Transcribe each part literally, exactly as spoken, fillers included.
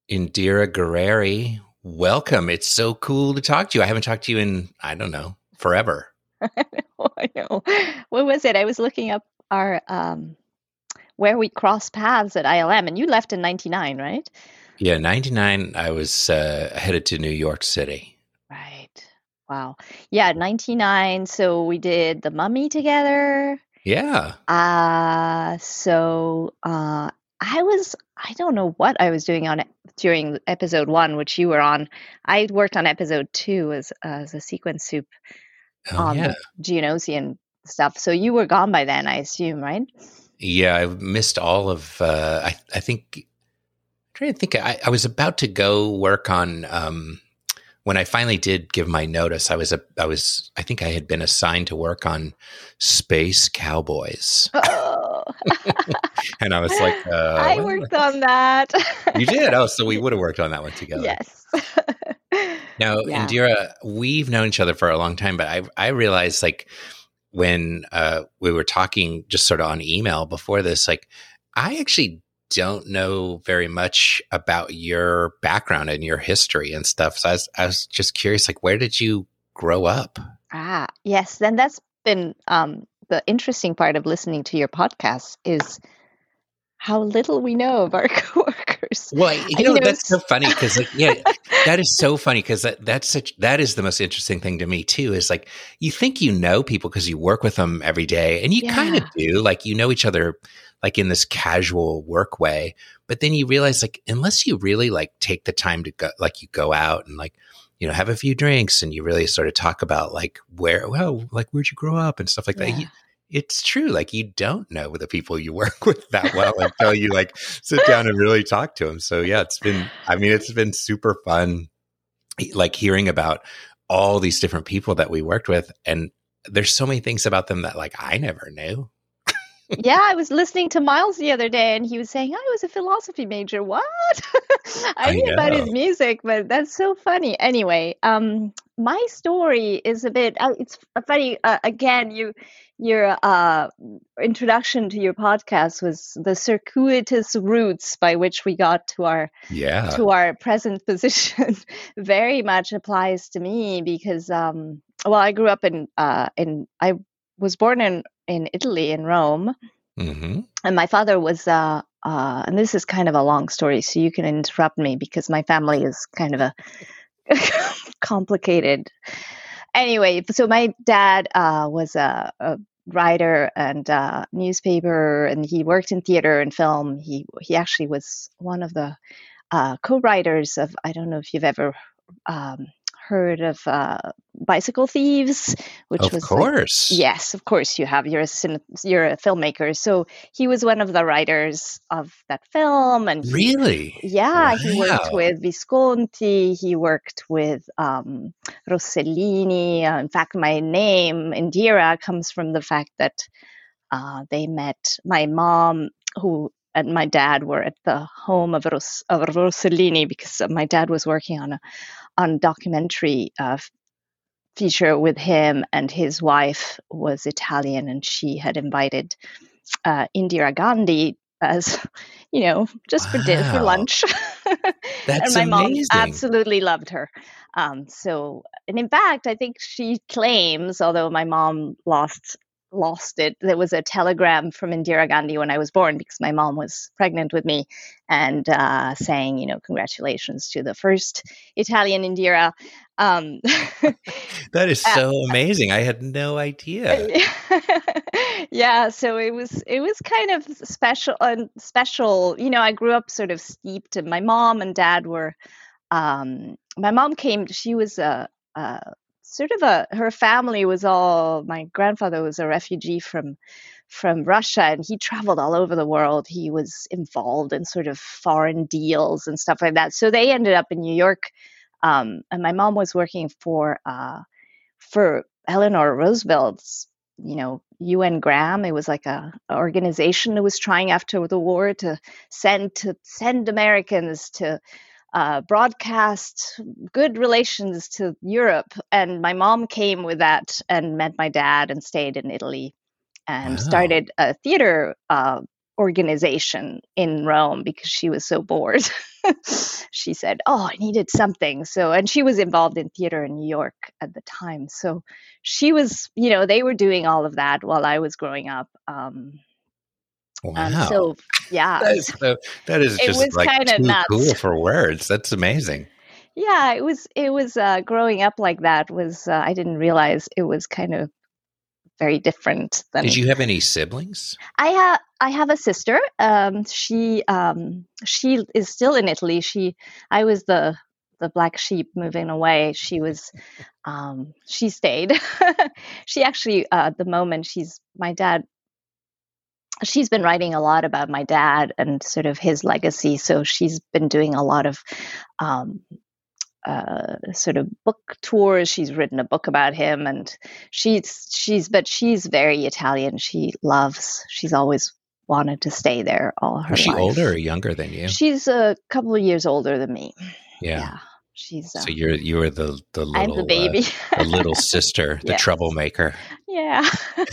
Indira Guerreri, welcome. It's so cool to talk to you. I haven't talked to you in, I don't know, forever. Oh, I know. What was it? I was looking up our um, where we crossed paths at I L M, and you left in ninety-nine, right? Yeah, ninety-nine, I was uh, headed to New York City. Right. Wow. Yeah, ninety-nine. So we did The Mummy together. Yeah. Uh, so uh, I was, I don't know what I was doing on it during episode one, which you were on. I worked on episode two as, as a sequence soup Oh, on yeah. the Geonosian stuff. So you were gone by then, I assume, right? Yeah, I missed all of, uh, I, I think, I'm trying to think, I, I was about to go work on, um, when I finally did give my notice, I was, a, I was, I think I had been assigned to work on Space Cowboys. Oh. And I was like, uh, I well, worked on that. You did? Oh, so we would have worked on that one together. Yes. Now, Yeah. Indira, we've known each other for a long time, but I I realized like when uh, we were talking just sort of on email before this, like I actually don't know very much about your background and your history and stuff. So I was, I was just curious, like, where did you grow up? Ah, yes. Then that's been um, the interesting part of listening to your podcast is how little we know of our coworkers. Well, you You know, know, that's so it's- funny because, like, yeah, that is so funny because that, that's such, that is the most interesting thing to me too. Is like you think you know people because you work with them every day, and you Yeah. kind of do. Like you know each other, like in this casual work way. But then you realize, like, unless you really like take the time to go, like you go out and like you know have a few drinks, and you really sort of talk about like where, well, like where'd you grow up and stuff like that. Yeah. You, it's true. Like you don't know the people you work with that well until you like sit down and really talk to them. So yeah, it's been, I mean, it's been super fun, like hearing about all these different people that we worked with. And there's so many things about them that like I never knew. Yeah, I was listening to Miles the other day, and he was saying, I was a philosophy major. What? I, I knew about know. his music, but that's so funny. Anyway, um, my story is a bit, uh, it's funny. Uh, again, you, your uh, introduction to your podcast was the circuitous routes by which we got to our Yeah. to our present position. Very much applies to me because, um, well, I grew up in uh, in I was born in in Italy, in Rome. Mm-hmm. And my father was, uh, uh, and this is kind of a long story, so you can interrupt me because my family is kind of a complicated. Anyway, so my dad uh, was a, a writer and uh, newspaper, and he worked in theater and film. He he actually was one of the uh, co-writers of, I don't know if you've ever um, heard of uh, Bicycle Thieves, which Of was like, course. yes, of course you have. You're a cine- you're a filmmaker, so he was one of the writers of that film, and he, Really? yeah, he worked Wow. with Visconti. He worked with um, Rossellini. Uh, in fact, my name Indira comes from the fact that uh, they met. My mom, who and my dad were at the home of, Ros- of Rossellini because my dad was working on a on documentary uh, feature with him, and his wife was Italian, and she had invited uh, Indira Gandhi as, you know, just for dinner, for Wow. lunch. That's and my mom amazing. absolutely loved her. Um, so, and in fact, I think she claims, although my mom lost lost it, there was a telegram from Indira Gandhi when I was born because my mom was pregnant with me, and uh, saying, you know, congratulations to the first Italian Indira. Um, That is so amazing. I had no idea. yeah, so it was it was kind of special and special. You know, I grew up sort of steeped, and my mom and dad were. Um, my mom came. She was a, a sort of a. Her family was all. My grandfather was a refugee from from Russia, and he traveled all over the world. He was involved in sort of foreign deals and stuff like that. So they ended up in New York, um, and my mom was working for. Uh, for Eleanor Roosevelt's, you know, U N Graham. It was like a, a organization that was trying after the war to send to send Americans to uh, broadcast good relations to Europe. And my mom came with that and met my dad and stayed in Italy and Wow. started a theater uh, organization in Rome because she was so bored. She said, "Oh, I needed something." So, and she was involved in theater in New York at the time. So she was, you know, they were doing all of that while I was growing up. Um, and Wow. so, yeah, That is, so, that is it just was like kind of too nuts. cool for words. That's amazing. Yeah, it was, it was, uh, growing up like that was, uh, I didn't realize it was kind of very different than. Did you have any siblings? I have I have a sister. Um, she um, she is still in Italy. She I was the the black sheep moving away. She was um, she stayed. She actually uh, at the moment she's my dad. She's been writing a lot about my dad and sort of his legacy. So she's been doing a lot of um, uh, sort of book tours. She's written a book about him, and she's she's but she's very Italian. She loves. She's always wanted to stay there all her life. Was she older or younger than you? She's a couple of years older than me. Yeah. Yeah. She's. Uh, so you're you were the the little I'm the baby, uh, the little sister, the Yes. troublemaker. Yeah.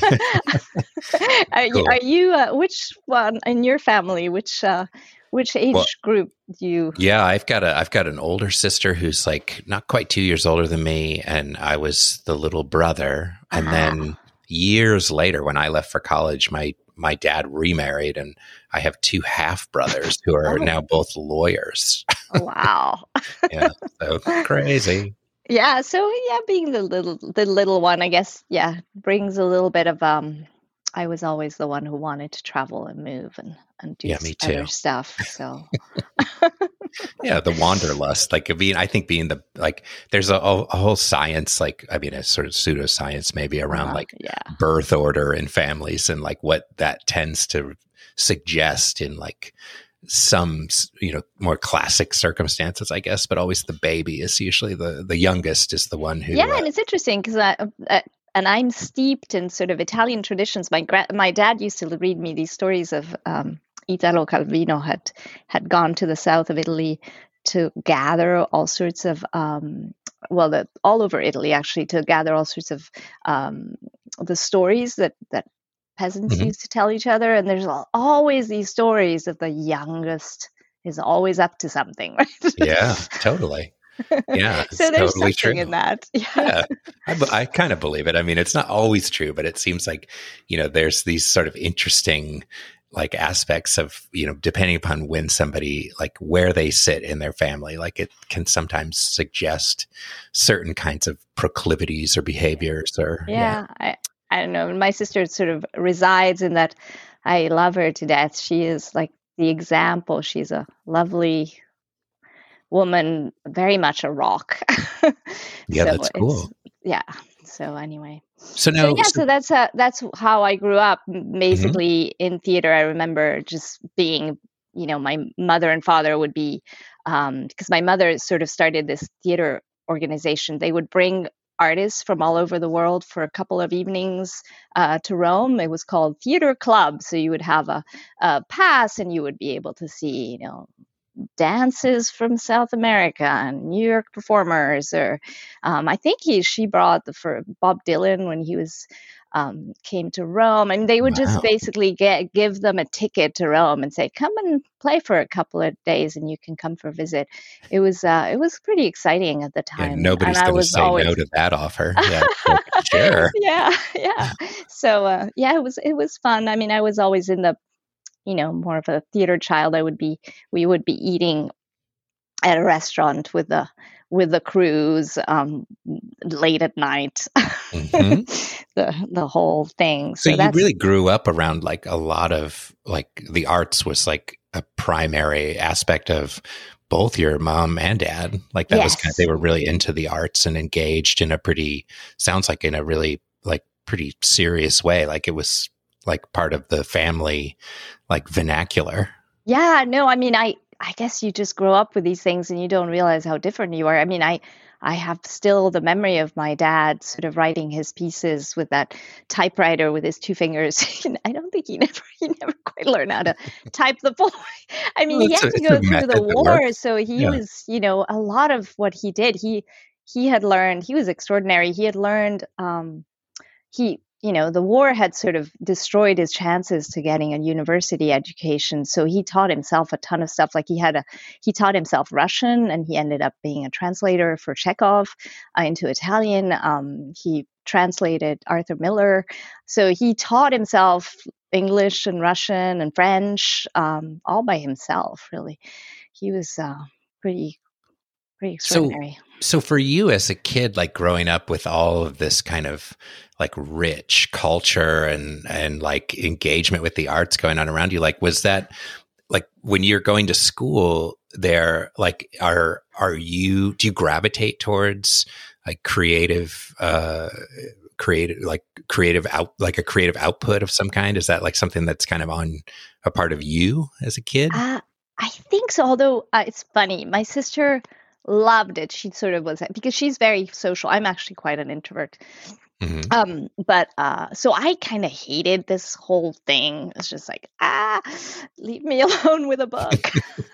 Are you? Cool. Are you uh, which one in your family? Which uh, which age Well, group do you? Yeah, I've got a I've got an older sister who's like not quite two years older than me, and I was the little brother. And Ah. then years later, when I left for college, my my dad remarried, and I have two half brothers who are Oh. now both lawyers. Wow. Yeah, so crazy. Yeah, so yeah, being the little the little one, I guess, yeah, brings a little bit of um I was always the one who wanted to travel and move and and do Yeah, me other too. stuff. So Yeah, the wanderlust, like being, I think being the like, there's a, a whole science, like I mean, a sort of pseudoscience maybe around uh, like yeah. birth order in families and like what that tends to suggest in like some, you know, more classic circumstances, I guess, but always the baby is usually the, the youngest is the one who. Yeah, uh, and it's interesting because I uh, and I'm steeped in sort of Italian traditions. My gra- my dad used to read me these stories of um, Italo Calvino had had gone to the south of Italy to gather all sorts of um, well, the, all over Italy actually to gather all sorts of um, the stories that that peasants Mhm. used to tell each other. And there's al- always these stories of the youngest is always up to something, right? Yeah, totally. Yeah, So it's there's totally something true. in that. Yeah. Yeah, I, be- I kind of believe it. I mean, it's not always true, but it seems like, you know, there's these sort of interesting like aspects of, you know, depending upon when somebody, like where they sit in their family, like it can sometimes suggest certain kinds of proclivities or behaviors or, Yeah, I, I don't know. My sister sort of resides in that. I love her to death. She is like the example. She's a lovely woman, very much a rock. Yeah, So that's cool. it's yeah. So anyway, So so now, yeah, so- so that's uh, that's how I grew up. Mm-hmm. Basically in theater, I remember just being, you know, my mother and father would be, um, because my mother sort of started this theater organization. They would bring artists from all over the world for a couple of evenings uh, to Rome. It was called Theater Club. So you would have a, a pass and you would be able to see, you know, dances from South America and New York performers. Or um, I think he she brought the for Bob Dylan when he was um, came to Rome, and they would Wow. just basically get give them a ticket to Rome and say, "Come and play for a couple of days, and you can come for a visit." It was uh, it was pretty exciting at the yeah, time. nobody's and I going to was say always no to that offer. Yeah, like, sure. yeah, yeah. So uh, yeah, it was it was fun. I mean, I was always in the, you know, more of a theater child. I would be we would be eating at a restaurant with the with the crews um, late at night. Mhm. the the whole thing. So So, you that's really grew up around like a lot of like the arts was like a primary aspect of both your mom and dad. Like that was kind of, Yes. they were really into the arts and engaged in a pretty, sounds like in a really like pretty serious way. Like it was like part of the family, like vernacular. Yeah, no, I mean, I I guess you just grow up with these things and you don't realize how different you are. I mean, I I have still the memory of my dad sort of writing his pieces with that typewriter with his two fingers. I don't think he never he never quite learned how to type the full. I mean, Well, he it's had a- to it's go a through method the that war, works. so he Yeah. was, you know, a lot of what he did. He he had learned. He was extraordinary. He had learned. Um, he you know, the war had sort of destroyed his chances to getting a university education. So he taught himself a ton of stuff. Like he had a, he taught himself Russian, and he ended up being a translator for Chekhov uh, into Italian. Um, he translated Arthur Miller. So he taught himself English and Russian and French, um, all by himself, really. He was uh, pretty, pretty extraordinary. So, so for you as a kid, like growing up with all of this kind of like rich culture and, and like engagement with the arts going on around you, like, was that like when you're going to school there, like, are, are you, do you gravitate towards like creative, uh, creative, like creative out, like a creative output of some kind? Is that like something that's kind of on a part of you as a kid? Uh, I think so. Although uh, it's funny, my sister loved it. She sort of was, because she's very social. I'm actually quite an introvert. Mm-hmm. Um, but uh, so I kind of hated this whole thing. It's just like, ah, leave me alone with a book.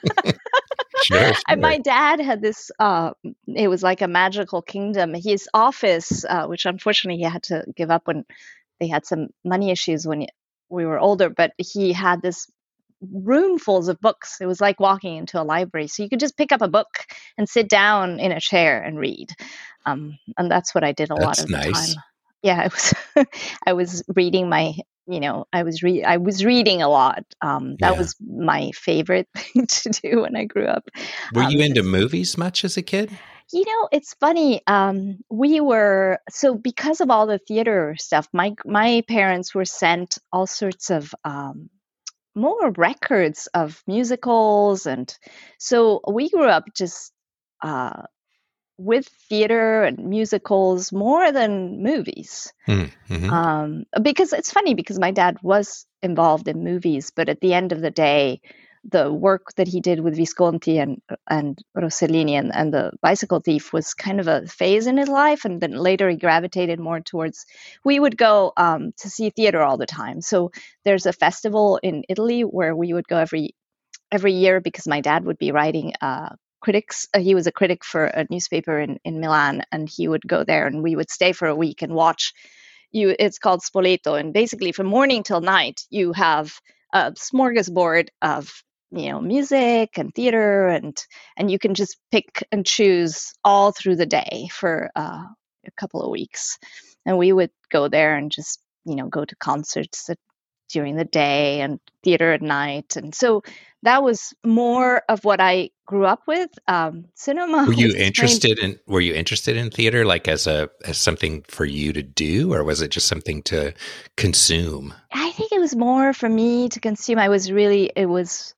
Sure, sure. And my dad had this, uh, it was like a magical kingdom. His office, uh, which unfortunately he had to give up when they had some money issues when we were older, but he had this roomfuls of books. It was like walking into a library. So you could just pick up a book and sit down in a chair and read. Um, and that's what I did a that's lot of nice. the time. Yeah, it was. I was reading my, you know, I was re- I was reading a lot. Um, that yeah. was my favorite thing to do when I grew up. Were um, you into movies much as a kid? You know, it's funny. Um, we were, so because of all the theater stuff, my my parents were sent all sorts of um, more records of musicals, and so we grew up just uh, with theater and musicals more than movies. Mm-hmm. Um, because it's funny, because my dad was involved in movies, but at the end of the day, the work that he did with Visconti and and Rossellini and, and the Bicycle Thief was kind of a phase in his life, and then later he gravitated more towards, we would go um, to see theater all the time. So there's a festival in Italy where we would go every every year, because my dad would be writing uh, critics. Uh, he was a critic for a newspaper in, in Milan, and he would go there, and we would stay for a week and watch. You, it's called Spoleto, and basically from morning till night you have a smorgasbord of, you know, music and theater, and and you can just pick and choose all through the day for uh, a couple of weeks. And we would go there and just, you know, go to concerts at, during the day and theater at night. And so that was more of what I grew up with. Um, cinema. Were you interested in, were you interested in theater, like as a, as something for you to do, or was it just something to consume? I think it was more for me to consume. I was really, it was,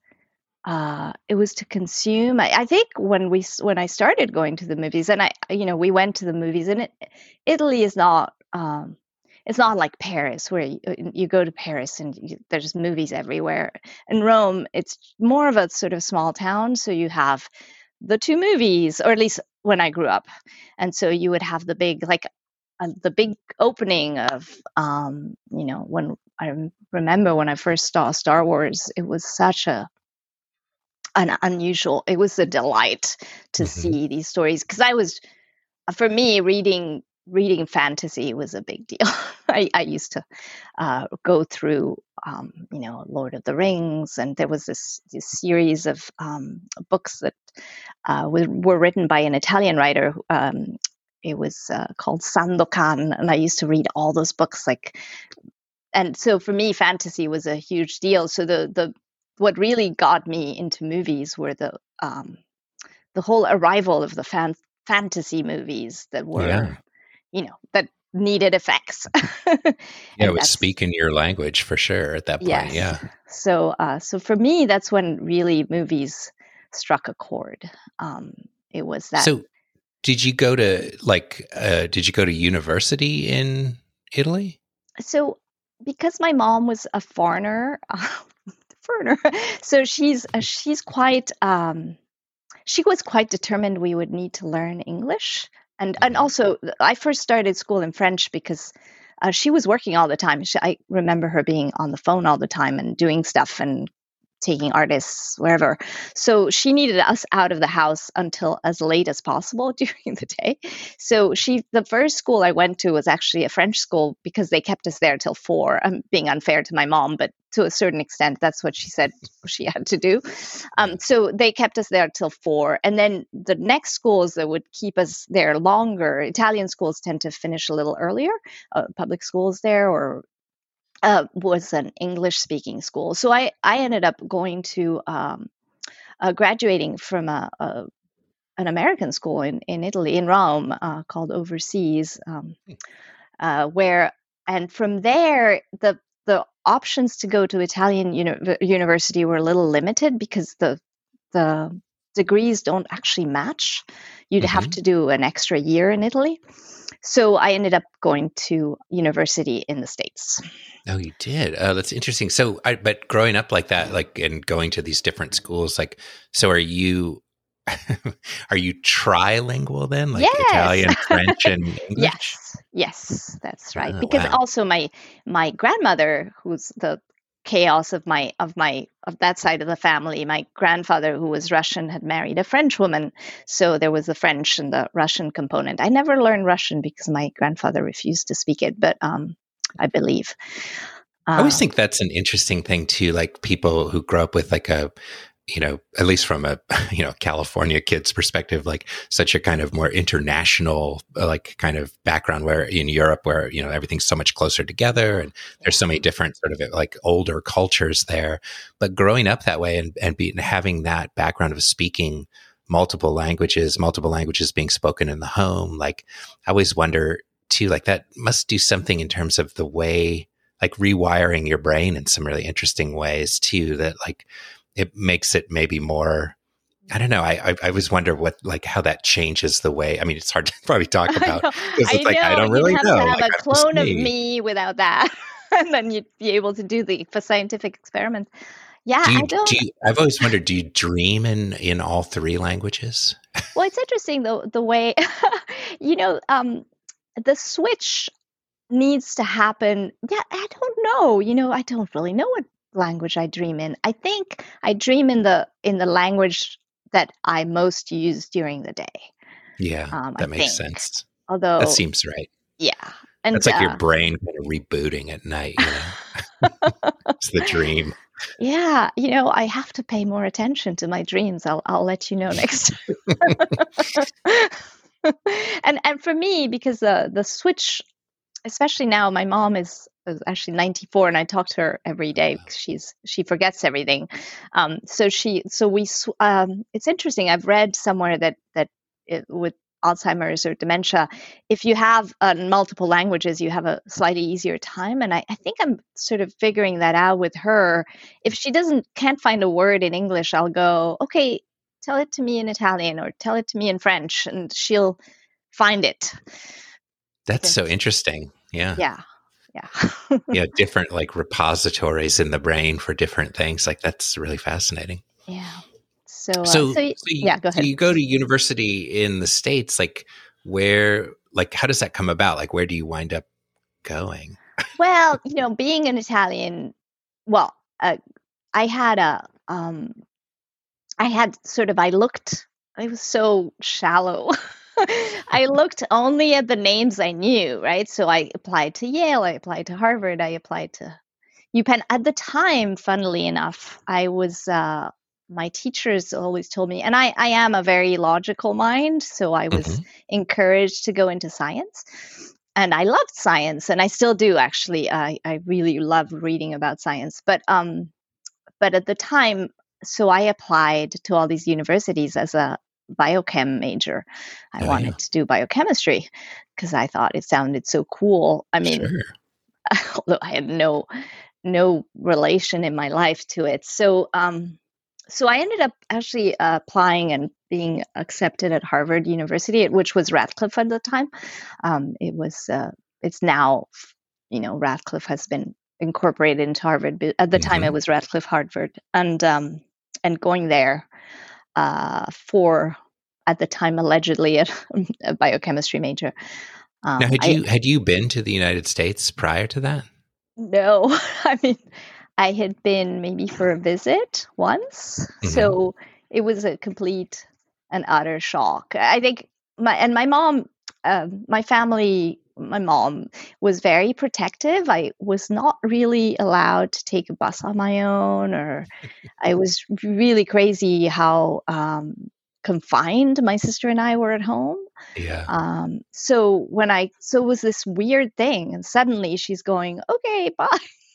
uh, it was to consume. I, I think when we, when I started going to the movies, and I, you know, we went to the movies, and it, Italy is not, um, it's not like Paris, where you, you go to Paris and you, there's movies everywhere. In Rome, it's more of a sort of small town. So you have the two movies, or at least when I grew up. And so you would have the big, like uh, the big opening of, um, you know, when I remember when I first saw Star Wars, it was such a, an unusual, it was a delight to mm-hmm. see these stories. Because I was, for me, reading reading fantasy was a big deal. I, I used to uh, go through, um, you know, Lord of the Rings, and there was this, this series of um, books that uh, were, were written by an Italian writer. Um, it was uh, called Sandokan, and I used to read all those books. Like, and so for me, fantasy was a huge deal. So the the what really got me into movies were the um, the whole arrival of the fan, fantasy movies that were. Yeah. You know, that needed effects. Yeah, it was speaking your language for sure at that point. Yes. Yeah. So, uh, so for me, that's when really movies struck a chord. Um, it was that. So, did you go to like? Uh, did you go to university in Italy? So, because my mom was a foreigner, uh, foreigner, so she's uh, she's quite. Um, she was quite determined we would need to learn English. And and also, I first started school in French because uh, she was working all the time. She, I remember her being on the phone all the time and doing stuff and taking artists wherever. So she needed us out of the house until as late as possible during the day. So she, the first school I went to was actually a French school because they kept us there till four. I'm being unfair to my mom, but to a certain extent, that's what she said she had to do. Um, so they kept us there till four. And then the next schools that would keep us there longer, Italian schools tend to finish a little earlier, uh, public schools there, or Uh, was an English-speaking school. So I, I ended up going to um, uh, graduating from a, a an American school in, in Italy, in Rome, uh, called Overseas, um, uh, where and from there the the options to go to Italian uni- university were a little limited because the the degrees don't actually match. You'd Mm-hmm. have to do an extra year in Italy. So I ended up going to university in the States. Oh, you did. Oh, that's interesting. So, I, but growing up like that, like, and going to these different schools, like, so are you, are you trilingual then? Like Yes. Italian, French, and English? Yes, yes, that's right. Oh, Because wow. also my my grandmother, who's the chaos of my of my of that side of the family, my grandfather, who was Russian, had married a French woman, so there was the French and the Russian component. I never learned Russian because my grandfather refused to speak it, but um, I believe. I always Uh, think that's an interesting thing too. Like people who grow up with like a, you know, at least from a, you know, California kid's perspective, like such a kind of more international, uh, like kind of background where in Europe, where, you know, everything's so much closer together and there's so many different sort of like older cultures there. But growing up that way and, and be, having that background of speaking multiple languages, multiple languages being spoken in the home, like I always wonder too, like that must do something in terms of the way, like rewiring your brain in some really interesting ways too, that like it makes it maybe more, I don't know. I, I, I always wonder what, like how that changes the way, I mean, it's hard to probably talk I about know, because I it's like, I know. don't You'd really have know. to have Like, a I'm just clone of me. me without that, and then you'd be able to do the for scientific experiments. Yeah, Do you, I don't. do you, I've always wondered, do you dream in, in all three languages? Well, it's interesting though the way, you know, um, the switch needs to happen. Yeah, I don't know. You know, I don't really know what language I dream in. I think I dream in the in the language that I most use during the day. Yeah, Um, I that makes think, sense. That although, seems right. yeah, and That's like your uh, brain kind of rebooting at night, you know? It's the dream. yeah, you know, I have to pay more attention to my dreams. I'll I'll let you know next time. and and for me, because the the switch, especially now, my mom is, is actually ninety-four, and I talk to her every day because she's she forgets everything. Um, so she so we sw- um, it's interesting. I've read somewhere that that it, with Alzheimer's or dementia, if you have uh, multiple languages, you have a slightly easier time. And I, I think I'm sort of figuring that out with her. If she doesn't can't find a word in English, I'll go, okay, tell it to me in Italian or tell it to me in French, and she'll find it. That's so Since interesting. Yeah. yeah, yeah. Yeah. Different like repositories in the brain for different things. Like that's really fascinating. Yeah. So, uh, So, so y- so you, yeah, go so ahead. you go to university in the States, like where, like, how does that come about? Like, where do you wind up going? Well, you know, being an Italian, well, uh, I had a, um, I had sort of, I looked, I was so shallow. I looked only at the names I knew, right? So I applied to Yale, I applied to Harvard, I applied to UPenn. At the time, funnily enough, I was, uh, my teachers always told me, and I, I am a very logical mind, so I was Mm-hmm. encouraged to go into science. And I loved science, and I still do actually. I, I really love reading about science. But um, but at the time, so I applied to all these universities as a biochem major. I Oh, wanted yeah. to do biochemistry because I thought it sounded so cool. I mean, Sure. although I had no no relation in my life to it. So um, so I ended up actually uh, applying and being accepted at Harvard University, which was Radcliffe at the time. Um, it was uh, it's now, you know, Radcliffe has been incorporated into Harvard, but at the time Mm-hmm. it was Radcliffe Harvard, and um, and going there uh, for at the time allegedly a, a biochemistry major. Um, Now, had I you had you been to the United States prior to that? no, I mean, I had been maybe for a visit once. Hmm. So it was a complete and utter shock. I think my and my mom, um, my family, my mom was very protective. I was not really allowed to take a bus on my own, or I was really crazy how um, confined my sister and I were at home. Yeah. Um, so when I, so it was this weird thing, and suddenly she's going, "Okay, bye,"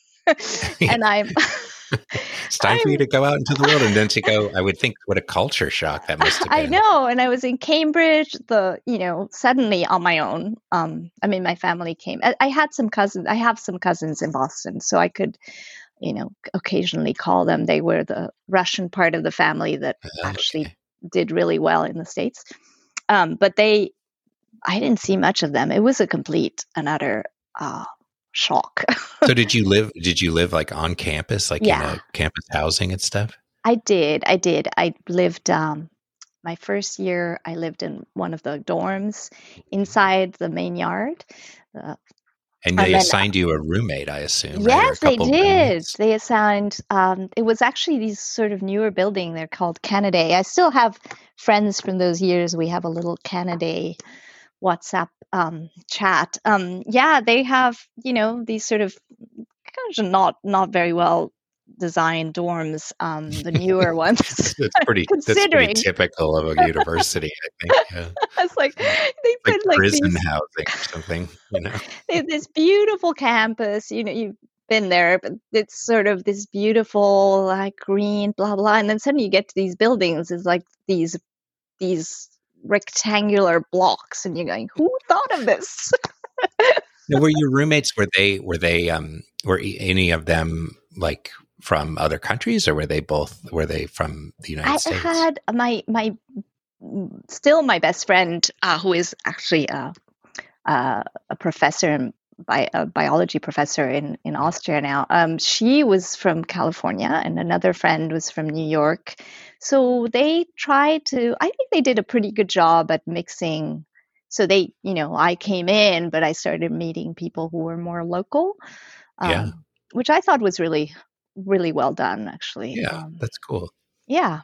and I'm, It's time for you I'm, to go out into the world. And then to go, I would think what a culture shock that must have I been. know, and I was in Cambridge. The, you know, suddenly on my own. Um, I mean, my family came. I, I had some cousins. I have some cousins in Boston, so I could, you know, occasionally call them. They were the Russian part of the family that Oh, actually okay. did really well in the States. Um, but they, I didn't see much of them. It was a complete and utter uh, shock. So did you live, did you live like on campus, like in Yeah, a campus housing and stuff? I did. I did. I lived, um, my first year, I lived in one of the dorms inside the main yard. Uh, And and they then, assigned you a roommate, I assume, right? Or a yes, they couple of did. roommates? They assigned, um, it was actually these sort of newer building. They're called Canada. I still have friends from those years. We have a little Canada WhatsApp um, chat. Um, yeah, they have, you know, these sort of kind of not not very well designed dorms, um, the newer ones. That's pretty, that's pretty Considering, typical of a university, I think. Yeah. it's like they Like put like prison these, housing or something, you know? they have this beautiful campus. You know, you've been there, but it's sort of this beautiful like green, blah blah, and then suddenly you get to these buildings. It's like these these rectangular blocks, and you're going, "Who thought of this?" Now, were your roommates, were they, were they, um, were e- any of them like from other countries, or were they both, were they from the United I States? had my my still my best friend, uh, who is actually a, a, a professor in bi- a biology professor in in Austria now. Um, she was from California, and another friend was from New York. So they tried to. I think they did a pretty good job at mixing. So they, you know, I came in, but I started meeting people who were more local, Yeah. um, which I thought was really, really well done, actually. Yeah. Um, That's cool. yeah.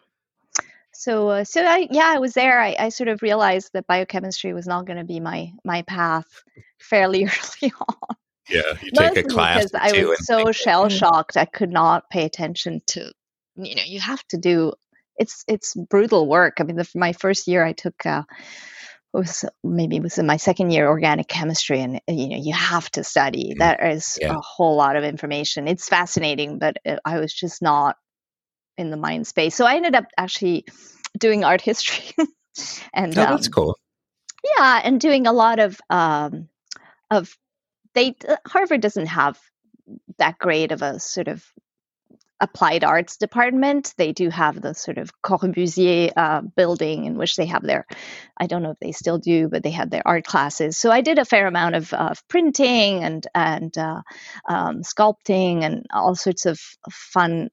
So, uh, so I, yeah, I was there. I, I sort of realized that biochemistry was not going to be my my path fairly early on. Yeah. You take a Mostly class because or I two was and think so like, shell eh, shocked. I could not pay attention to, you know, you have to do. It's it's brutal work. I mean, the, my first year I took, uh, was maybe it was in my second year organic chemistry, and uh, you know you have to study. mm, There is yeah. a whole lot of information. It's fascinating, but uh, I was just not in the mind space. So I ended up actually doing art history and Oh, that's um, cool. yeah, and doing a lot of um, of they uh, Harvard doesn't have that great of a sort of applied arts department. They do have the sort of Corbusier uh, building in which they have their, I don't know if they still do, but they had their art classes. So I did a fair amount of, of printing and and uh, um, sculpting and all sorts of fun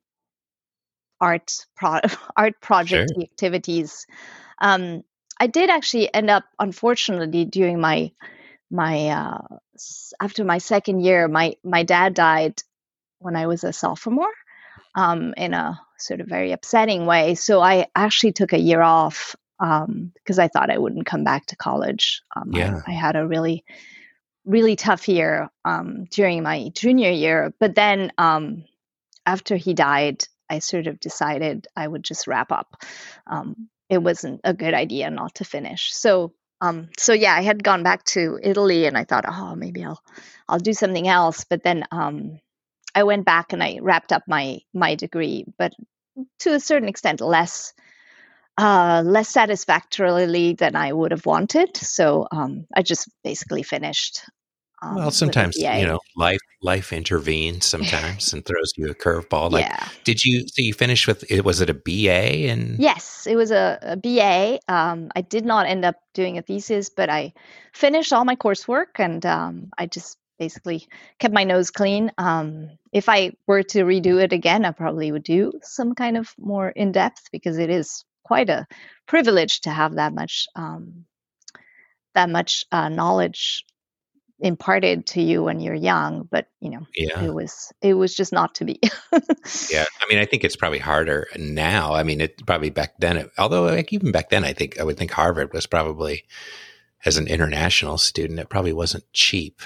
art pro- art Sure. project activities. Um, I did actually end up, unfortunately, during my my uh, after my second year, my my dad died when I was a sophomore, um, in a sort of very upsetting way. So I actually took a year off, um, because I thought I wouldn't come back to college. Um, I, Yeah. I had a really really tough year, um, during my junior year, but then, um, after he died, I sort of decided I would just wrap up. Um, it wasn't a good idea not to finish. So, um, so yeah, I had gone back to Italy, and I thought, oh, maybe I'll, I'll do something else. But then, um, I went back and I wrapped up my my degree, but to a certain extent, less, uh, less satisfactorily than I would have wanted. So, um, I just basically finished, Well, um, with a sometimes, you B A. know, life life intervenes sometimes and throws you a curveball. Like, Yeah. did you, so you finished with it, was it a B A and Yes, it was a, a B A. Um, I did not end up doing a thesis, but I finished all my coursework, and um, I just basically kept my nose clean. Um, if I were to redo it again, I probably would do some kind of more in depth, because it is quite a privilege to have that much, um, that much uh, knowledge imparted to you when you're young, but you know, Yeah. it was it was just not to be. Yeah. I mean, I think it's probably harder now. I mean, it probably back then, it, although like even back then, I think I would think Harvard was probably, as an international student, it probably wasn't cheap.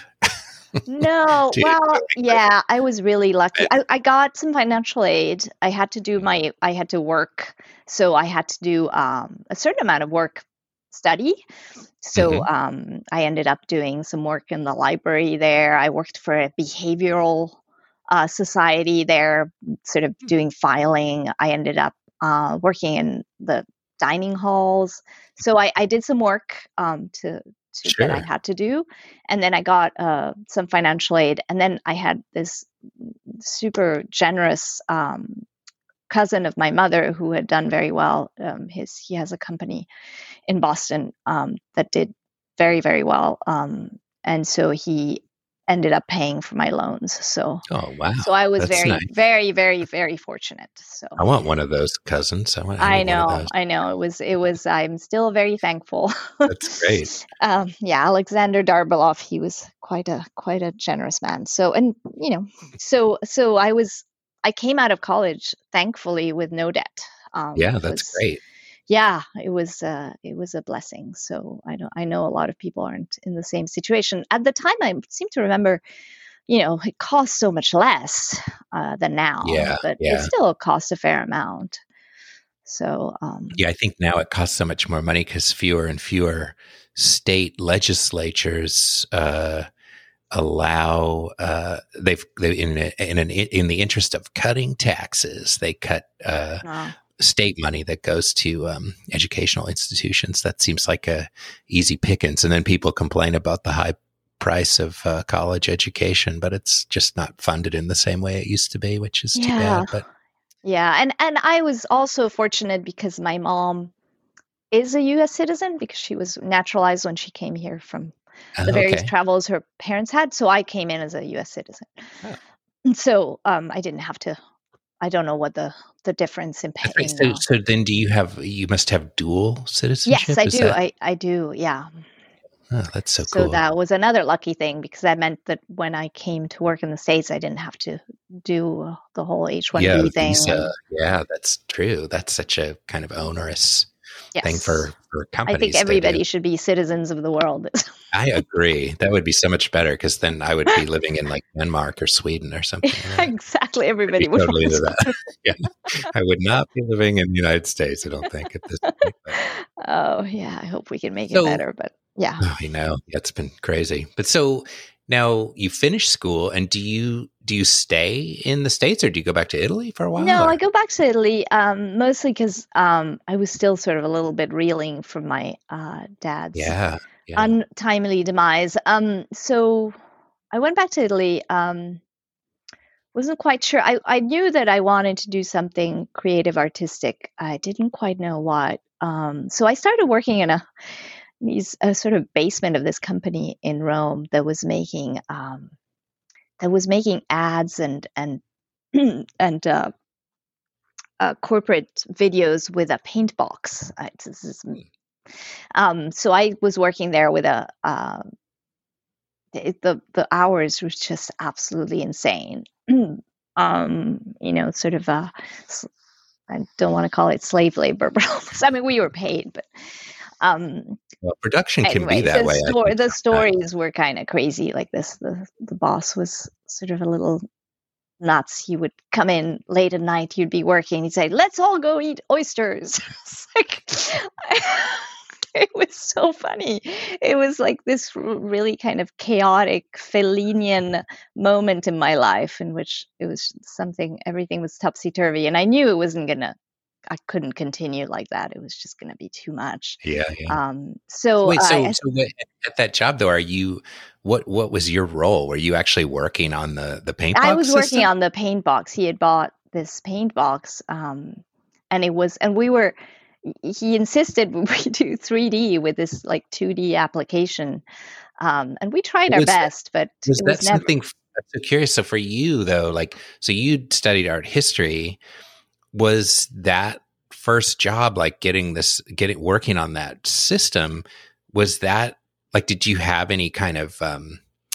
No, to- well, to- yeah, I was really lucky. I, I got some financial aid. I had to do my, I had to work. So I had to do um, a certain amount of work study. So Mhm. um, I ended up doing some work in the library there. I worked for a behavioral uh, society there, sort of doing filing. I ended up uh, working in the dining halls. So I, I did some work um, to, to that I Sure. had to do, and then I got uh, some financial aid, and then I had this super generous um, cousin of my mother who had done very well. Um, his he has a company in Boston um, that did very very well, um, and so he ended up paying for my loans. So Oh, wow. so I was That's very nice. very very very fortunate. So I want one of those cousins. I want. I, I need one of know, those. I know. It was, it was. I'm still very thankful. That's great. um, yeah, Alexander Darbilov. He was quite a quite a generous man. So, and you know, so so I was. I came out of college, thankfully, with no debt. Um, Yeah, it that's was- great. Yeah, it was. Uh, it was a blessing. So I don't. I know a lot of people aren't in the same situation. At the time, I seem to remember. You know, it cost so much less uh, than now, Yeah, but yeah. it still cost a fair amount. So, um, Yeah, I think now it costs so much more money because fewer and fewer state legislatures uh, allow uh, they've they in in an, in the interest of cutting taxes, they cut uh, wow. state money that goes to um, educational institutions. That seems like a easy pickings, and then people complain about the high price of uh, college education, but it's just not funded in the same way it used to be, which is too Yeah. bad. But Yeah, and and I was also fortunate because my mom is a U S citizen because she was naturalized when she came here from uh, the various okay, travels her parents had. So I came in as a U S citizen. Oh. And so um, I didn't have to. I don't know what the the difference in that's right. paying. So, Uh, so then, do you have? You must have dual citizenship. yes, I Is do. that? I I do. Yeah. Oh, that's so, So cool. that was another lucky thing because that meant that when I came to work in the States, I didn't have to do uh, the whole H one B Yeah, thing. visa. And Yeah, that's true. That's such a kind of onerous yes, thing for for I companies. think to do. everybody should be citizens of the world. I agree. That would be so much better because then I would be living in like Denmark or Sweden or something. You know? Exactly, I'd everybody be would. totally want into to- that. Yeah, I would not be living in the United States. I don't think at this point. But, Oh yeah, I hope we can make So- it better. But yeah, oh, I know. Yeah, it's been crazy. But so now you finish school, and do you do you stay in the States or do you go back to Italy for a while? no, or- I go back to Italy um, mostly because um, I was still sort of a little bit reeling from my uh, dad's Yeah. Yeah. untimely demise. Um, so I went back to Italy. Um, wasn't quite sure. I, I knew that I wanted to do something creative, artistic. I didn't quite know what. Um, so I started working in a these a sort of basement of this company in Rome that was making um, that was making ads and and and uh, uh, corporate videos with a paint box. Uh, it's- this is- um, so I was working there with a. Uh, it, the the hours was just absolutely insane. um, you know, sort of a. I don't want to call it slave labor, but almost, I mean, we were paid, but um, Well, production can anyway, be that the, way. I sto- think the sometimes. stories were kind of crazy. Like this, the the boss was sort of a little nuts. He would come in late at night. You'd be working. He'd say, "Let's all go eat oysters." It's like it was so funny. It was like this r- really kind of chaotic Fellinian moment in my life in which it was something. Everything was topsy turvy, and I knew it wasn't gonna. I couldn't continue like that. It was just going to be too much. Yeah, yeah. Um, so, Wait, so, I, so what, at that job though, are you? What what was your role? Were you actually working on the the paint box I was system? working on the paint box. He had bought this paint box, um, and it was, and we were. He insisted we do three D with this like two D application, um, and we tried our Was that- best, but Was it that was never. something? I'm so curious. So for you though, like, so you studied art history. Was that first job like getting this, getting working on that system? Was that like? Did you have any kind of um,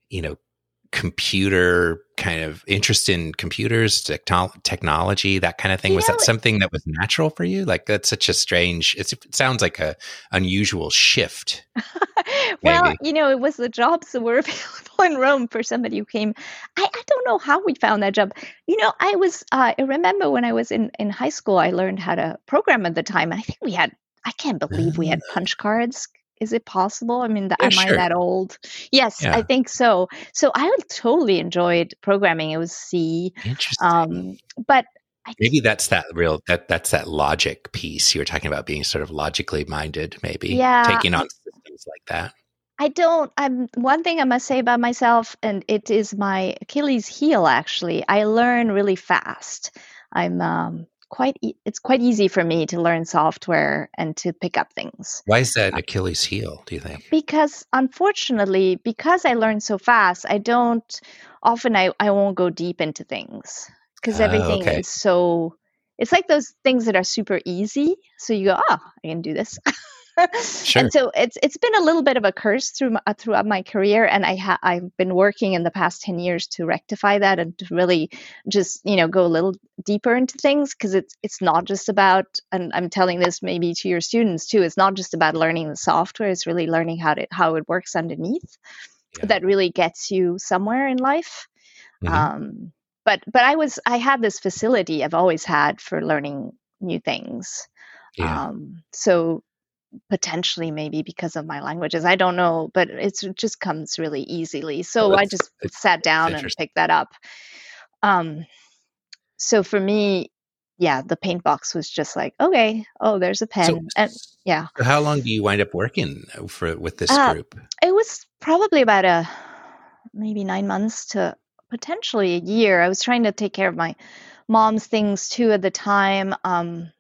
you know, computer kind of interest in computers, techno- technology, that kind of thing? You Was that know, something that was natural for you? Like that's such a strange, it's, it sounds like a unusual shift, well, maybe. you know, it was the jobs that were available in Rome for somebody who came. I, I don't know how we found that job. You know, I was, uh, I remember when I was in, in high school, I learned how to program at the time. And I think we had, I can't believe we had Uh, punch cards. Is it possible? I mean, th- yeah, am I sure. that old? Yes, I Yeah. think so. So I totally enjoyed programming. It was C. Interesting. Um, but I, Maybe that's that real that that's that logic piece you were talking about, being sort of logically minded, maybe yeah, taking I, on systems like that. I don't. I'm one thing I must say about myself, and it is my Achilles heel. Actually, I learn really fast. I'm um, quite. E- it's quite easy for me to learn software and to pick up things Why is that Achilles heel, do you think? because, unfortunately, because I learn so fast, I don't. Often, I I won't go deep into things because Oh, everything okay. is so. It's like those things that are super easy. So you go, oh, I can do this. Sure. And so it's it's been a little bit of a curse through my, throughout my career, and I ha- I've been working in the past ten years to rectify that and to really just you know go a little deeper into things because it's it's not just about, and I'm telling this maybe to your students too, it's not just about learning the software, it's really learning how to how it works underneath Yeah. that really gets you somewhere in life. Hmm. Um, but but I was I had this facility I've always had for learning new things. Yeah. Um, so potentially maybe because of my languages, I don't know, but it's, it just comes really easily. Oh, So I it's just it's sat it's down and interesting. picked that up. Um, so for me, yeah, the paint box was just like, okay, oh, there's a So, pen, and yeah, so how long do you wind up working for with this uh, group? it was probably about a maybe nine months to potentially a year. I was trying to take care of my mom's things too at the time. Um,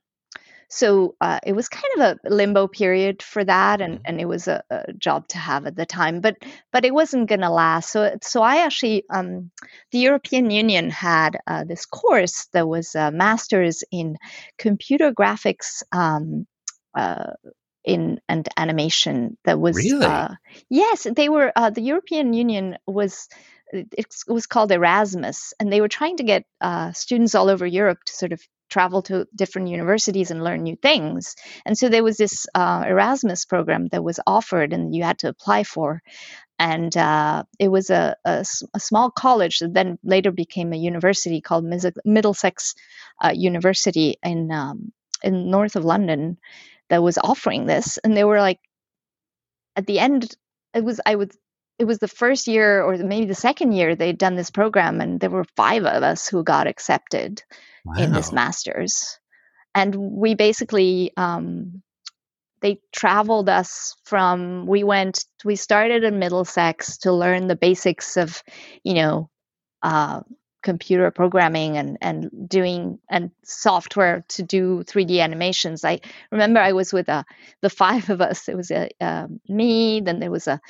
So uh, it was kind of a limbo period for that, and, Mhm. and it was a, a job to have at the time, but but it wasn't going to last. So so I actually um, the European Union had uh, this course that was a master's in computer graphics. Um, uh, in and animation that was Really? uh yes they were uh, the European Union was it, it was called Erasmus, and they were trying to get uh, students all over Europe to sort of travel to different universities and learn new things. And so there was this uh, Erasmus program that was offered and you had to apply for. And uh, it was a, a s- a small college that then later became a university called Mis- Middlesex uh, University in um, in north of London that was offering this. And they were like, at the end, it was I would it was the first year or maybe the second year they'd done this program, and there were five of us who got accepted in this Wow. master's. And we basically um, they traveled us from we went we started in Middlesex to learn the basics of you know uh, computer programming and and doing and software to do three D animations. I remember I was with uh, the five of us. It was a uh, me, then there was a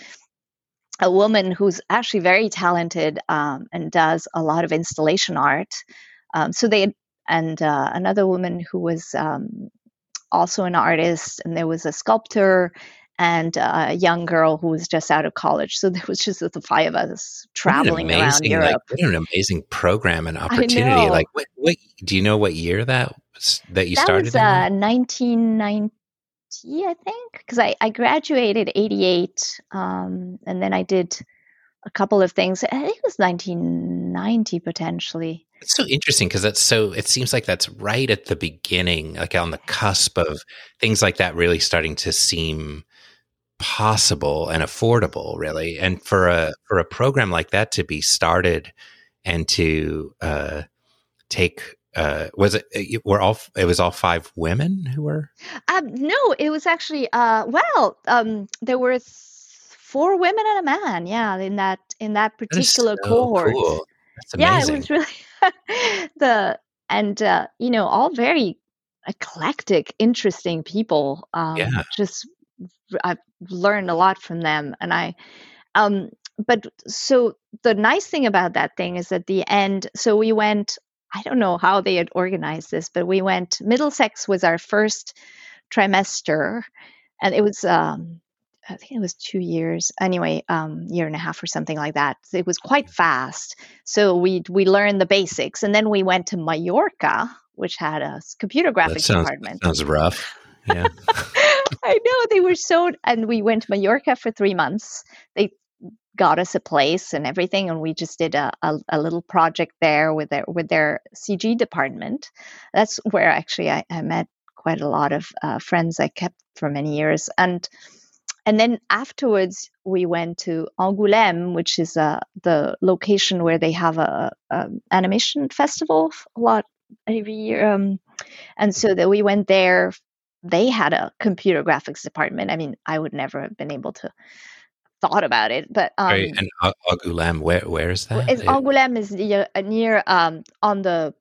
a woman who's actually very talented um, and does a lot of installation art. Um, so they and uh, another woman who was um, also an artist, and there was a sculptor and uh, a young girl who was just out of college. So there was just the five of us What an traveling around amazing, like, Europe. what an amazing program and I opportunity. Like, know. what what do you know what year that was that you That was started in that? uh, nineteen ninety, I think, because I, I graduated eighty-eight, um, and then I did a couple of things. I think it was nineteen ninety potentially. It's so interesting because that's so it seems like that's right at the beginning, like on the cusp of things like that really starting to seem possible and affordable, really. And for a for a program like that to be started and to uh take uh was it it- were all it was all five women who were Um, no, it was actually uh, well, um, there were th- four women and a man. Yeah, in that in that that is particular so cohort. cool. That's Yeah, it amazing. was really the and uh, you know all very eclectic, interesting people. Um, Yeah. just I've learned a lot from them, and I um, but so the nice thing about that thing is at the end. So we went. I don't know how they had organized this, but we went. Middlesex was our first trimester, and it was um, I think it was two years. Anyway, um, year and a half or something like that. It was quite fast. So we we learned the basics, and then we went to Mallorca, which had a computer That graphics sounds department. sounds rough. Yeah. I know, they were so, and we went to Mallorca for three months. They got us a place and everything, and we just did a, a, a little project there with their with their C G department. That's where actually I, I met quite a lot of uh, friends I kept for many years. And and then afterwards we went to Angoulême, which is uh, the location where they have a, a animation festival a lot every year. Um, and so that we went there. They had a computer graphics department. I mean, I would never have been able to thought about it, but um, Right. And A- Angoulême, where where is that? is It- Angoulême is near, near um, on the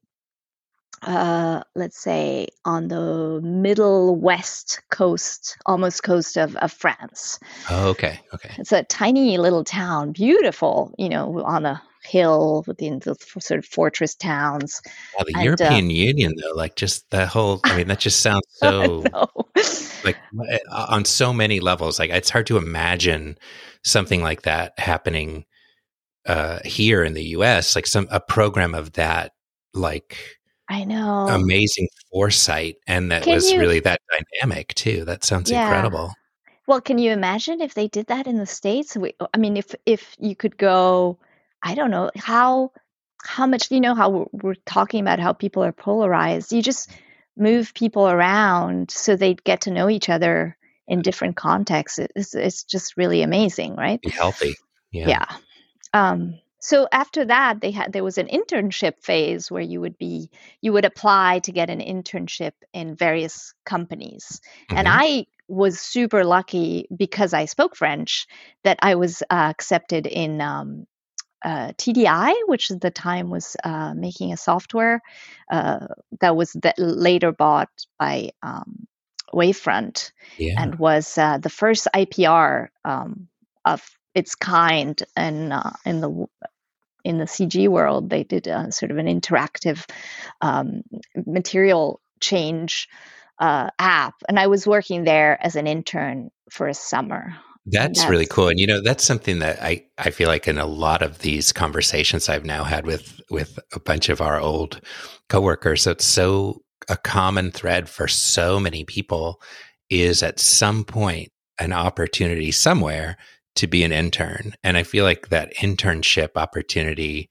uh, let's say on the middle west coast, almost coast of, of France. oh, okay. Okay. It's a tiny little town, beautiful, you know, on a hill within the f- sort of fortress towns. Wow, the And, uh, European Union, though, like just that whole, I mean, that just sounds so, So, like, uh, on so many levels. Like, it's hard to imagine something like that happening uh, here in the U S, like some, a program of that, like, I know. amazing foresight. And that Can was you- really that dynamic, too. That sounds Yeah. incredible. Well, can you imagine if they did that in the States? We, I mean, if if you could go, I don't know how how much, you know, how we're, we're talking about how people are polarized. You just move people around so they get to know each other in different contexts. It's it's just really amazing, right? Be healthy. Yeah. Yeah. Um, so after that, they had there was an internship phase where you would be you would apply to get an internship in various companies, and Mhm. I was super lucky because I spoke French that I was uh, accepted in um, uh, T D I, which at the time was uh, making a software uh, that was that later bought by um, Wavefront Yeah. and was uh, the first I P R um, of its kind in uh, in the in the C G world. They did a, sort of an interactive um, material change uh, app, and I was working there as an intern for a summer. That's, That's- really cool. And, you know, that's something that I, I feel like in a lot of these conversations I've now had with, with a bunch of our old coworkers, it's so a common thread for so many people is at some point an opportunity somewhere to be an intern. And I feel like that internship opportunity,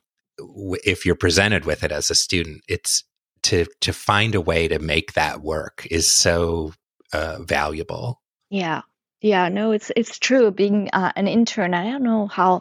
w- if you're presented with it as a student, it's to, to find a way to make that work is so uh, valuable. Yeah, yeah, no, it's it's true. Being uh, an intern, I don't know how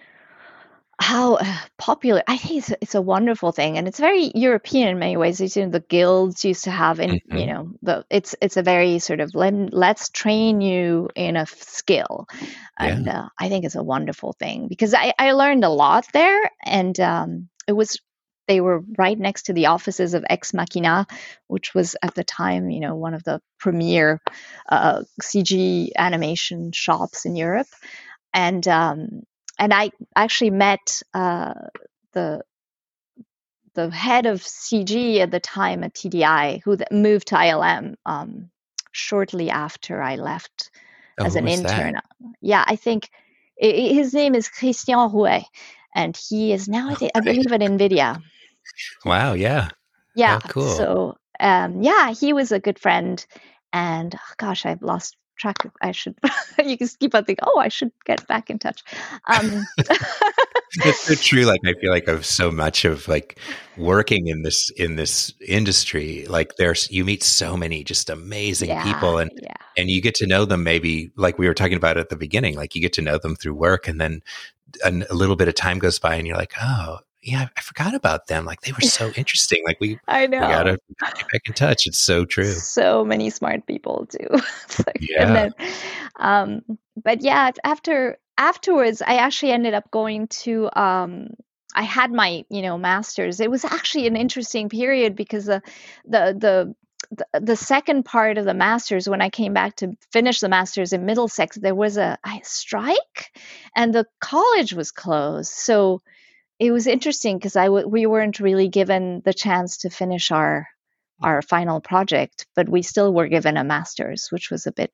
how uh, popular. I think it's a, it's a wonderful thing, and it's very European in many ways. You know, the guilds used to have, in you Mhm. know, the it's it's a very sort of let, let's train you in a f- skill, and uh, I think it's a wonderful thing because I I learned a lot there, and um, it was. They were right next to the offices of Ex Machina, which was at the time, you know, one of the premier uh, C G animation shops in Europe, and um, and I actually met uh, the the head of C G at the time at T D I, who th- moved to I L M um, shortly after I left Oh, as who an was that? intern. Yeah, I think i i- his name is Christian Rouet, and he is now, I, think, I believe, at NVIDIA. Wow. Yeah. Yeah. Oh, cool. So, um, yeah, he was a good friend, and oh, gosh, I've lost track. Of, I should. You can keep on thinking, oh, I should get back in touch. Um, It's so true. Like, I feel like of so much of like working in this, in this industry, like there's, you meet so many just amazing yeah, people and, yeah, and you get to know them maybe like we were talking about at the beginning, like you get to know them through work and then a, a little bit of time goes by and you're like, oh yeah, I forgot about them. Like they were so interesting. Like we, I know. we gotta get back in touch. It's so true. So many smart people too. It's like- Yeah. And then, um, but yeah, after afterwards, I actually ended up going to. Um, I had my, you know, master's. It was actually an interesting period because the the the the, the second part of the master's, when I came back to finish the master's in Middlesex, there was a, a strike, and the college was closed. So it was interesting because I w- we weren't really given the chance to finish our our final project, but we still were given a master's, which was a bit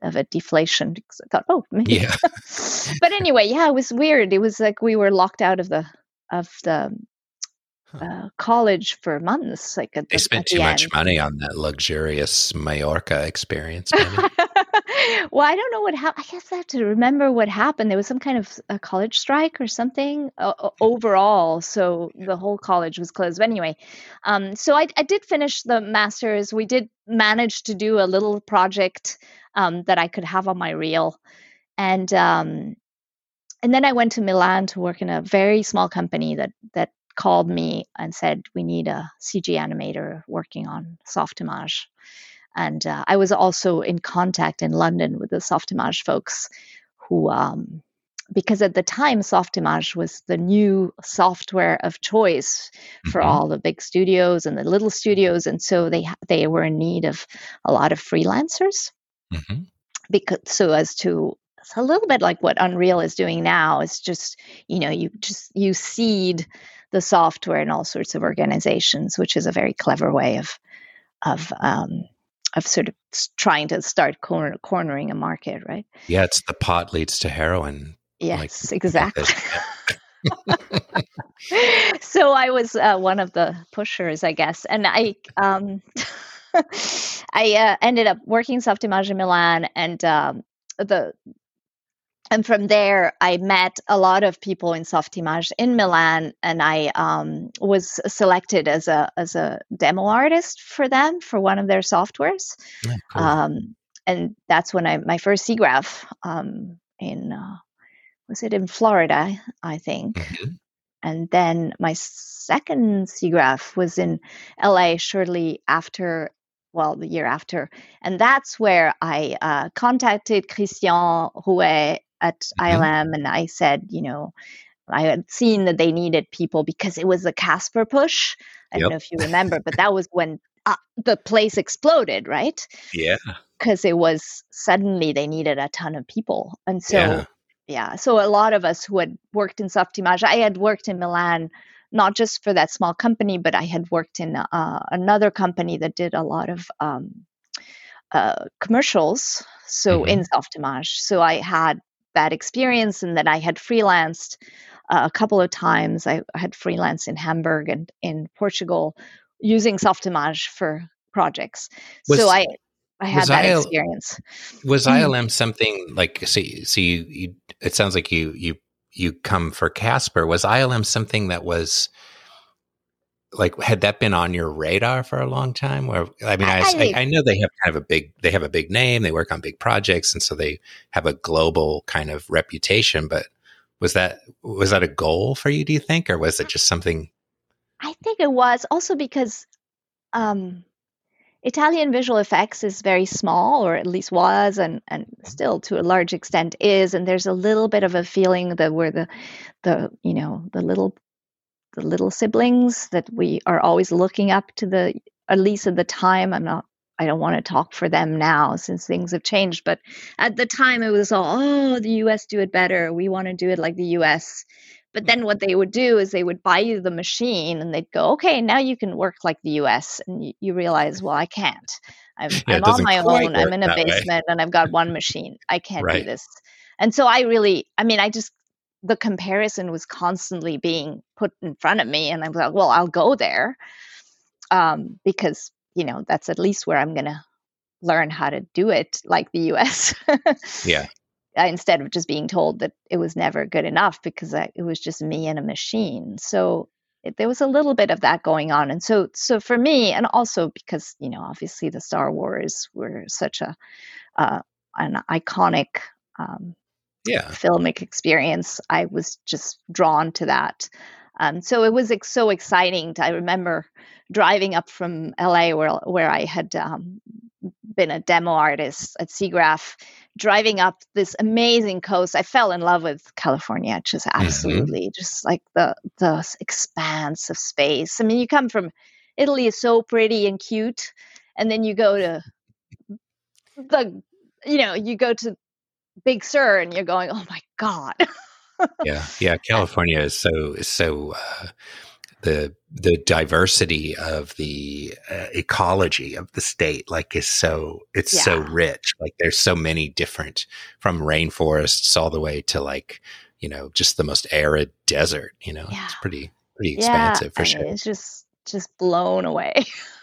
of a deflation because I thought, oh, maybe. Yeah. But anyway, yeah, it was weird. It was like we were locked out of the of the uh, college for months. Like at They the, spent at too the much end. money on that luxurious Mallorca experience, maybe. Well, I don't know what happened. I guess I have to remember what happened. There was some kind of a college strike or something uh, overall. So the whole college was closed. But anyway, um, so I, I did finish the master's. We did manage to do a little project um, that I could have on my reel. And um, and then I went to Milan to work in a very small company that that called me and said, we need a C G animator working on Softimage. And uh, I was also in contact in London with the Softimage folks who, um, because at the time, Softimage was the new software of choice for Mhm. all the big studios and the little studios. And so they they were in need of a lot of freelancers. Mhm. Because so as to it's a little bit like what Unreal is doing now. It's just, you know, you just you seed the software in all sorts of organizations, which is a very clever way of of um, of sort of trying to start corner, cornering a market, right? Yeah, it's the pot leads to heroin. Like Yes, exactly. method. So I was uh, one of the pushers, I guess, and I um, I uh, ended up working Softimage in Milan, and um, the and from there I met a lot of people in Softimage in Milan, and I um, was selected as a as a demo artist for them for one of their softwares. Oh, cool. Um, and that's when I my first SIGGRAPH um, in uh, was it in Florida, I think. Mhm. And then my second SIGGRAPH was in L A shortly after, well, the year after. And that's where I uh, contacted Christian Rouet at I L M, and I said, you know, I had seen that they needed people because it was a Casper push. I don't know Yep. if you remember, but that was when uh, the place exploded, right? Yeah. Because it was suddenly they needed a ton of people. And so, Yeah. yeah, so a lot of us who had worked in Softimage, I had worked in Milan, not just for that small company, but I had worked in uh, another company that did a lot of um, uh, commercials, so Mhm. in Softimage. So I had that experience, and then I had freelanced uh, a couple of times. I, I had freelanced in Hamburg and in Portugal using Softimage for projects. So Was I I had was that I L experience. was I L M something like so you, so you, you it sounds like you you you come for Casper. Was I L M something that was like had that been on your radar for a long time? Or I mean, I, I, I I think I know they have kind of a big they have a big name. They work on big projects, and so they have a global kind of reputation. But was that was that a goal for you? Do you think, or was it just something? I think it was also because um, Italian visual effects is very small, or at least was, and and still to a large extent is. And there's a little bit of a feeling that we're the the you know the little the little siblings that we are always looking up to, the at least at the time. I'm not I don't want to talk for them now since things have changed, but at the time it was all, oh, the U S do it better, we want to do it like the U S. But then what they would do is they would buy you the machine and they'd go, okay, now you can work like the U S. And you, you realize, well, I can't. I'm Yeah, I'm it on doesn't my quite own. I'm work in a that way, basement and I've got one machine. I can't do right? this. And so I really, I mean, I just the comparison was constantly being put in front of me, and I was like, well, I'll go there um, because you know that's at least where I'm going to learn how to do it like the U S. Yeah. Instead of just being told that it was never good enough because I, it was just me and a machine. So it, there was a little bit of that going on, and so so for me, and also because you know obviously the Star Wars were such a uh, an iconic. Um, Yeah. filmic experience, I was just drawn to that. Um, so it was ex- so exciting. To, I remember driving up from L A where where I had um, been a demo artist at SIGGRAPH, driving up this amazing coast. I fell in love with California, just Hmm. absolutely, just like the the expanse of space. I mean, you come from Italy is so pretty and cute, and then you go to the, you know, you go to Big Sur and you're going, oh my God. Yeah. Yeah. California is so is so uh, the the diversity of the uh, ecology of the state, like, is so it's Yeah. so rich. Like, there's so many different, from rainforests all the way to, like, you know, just the most arid desert. You know, Yeah. it's pretty pretty Yeah, expansive for I sure. mean, it's just just blown away.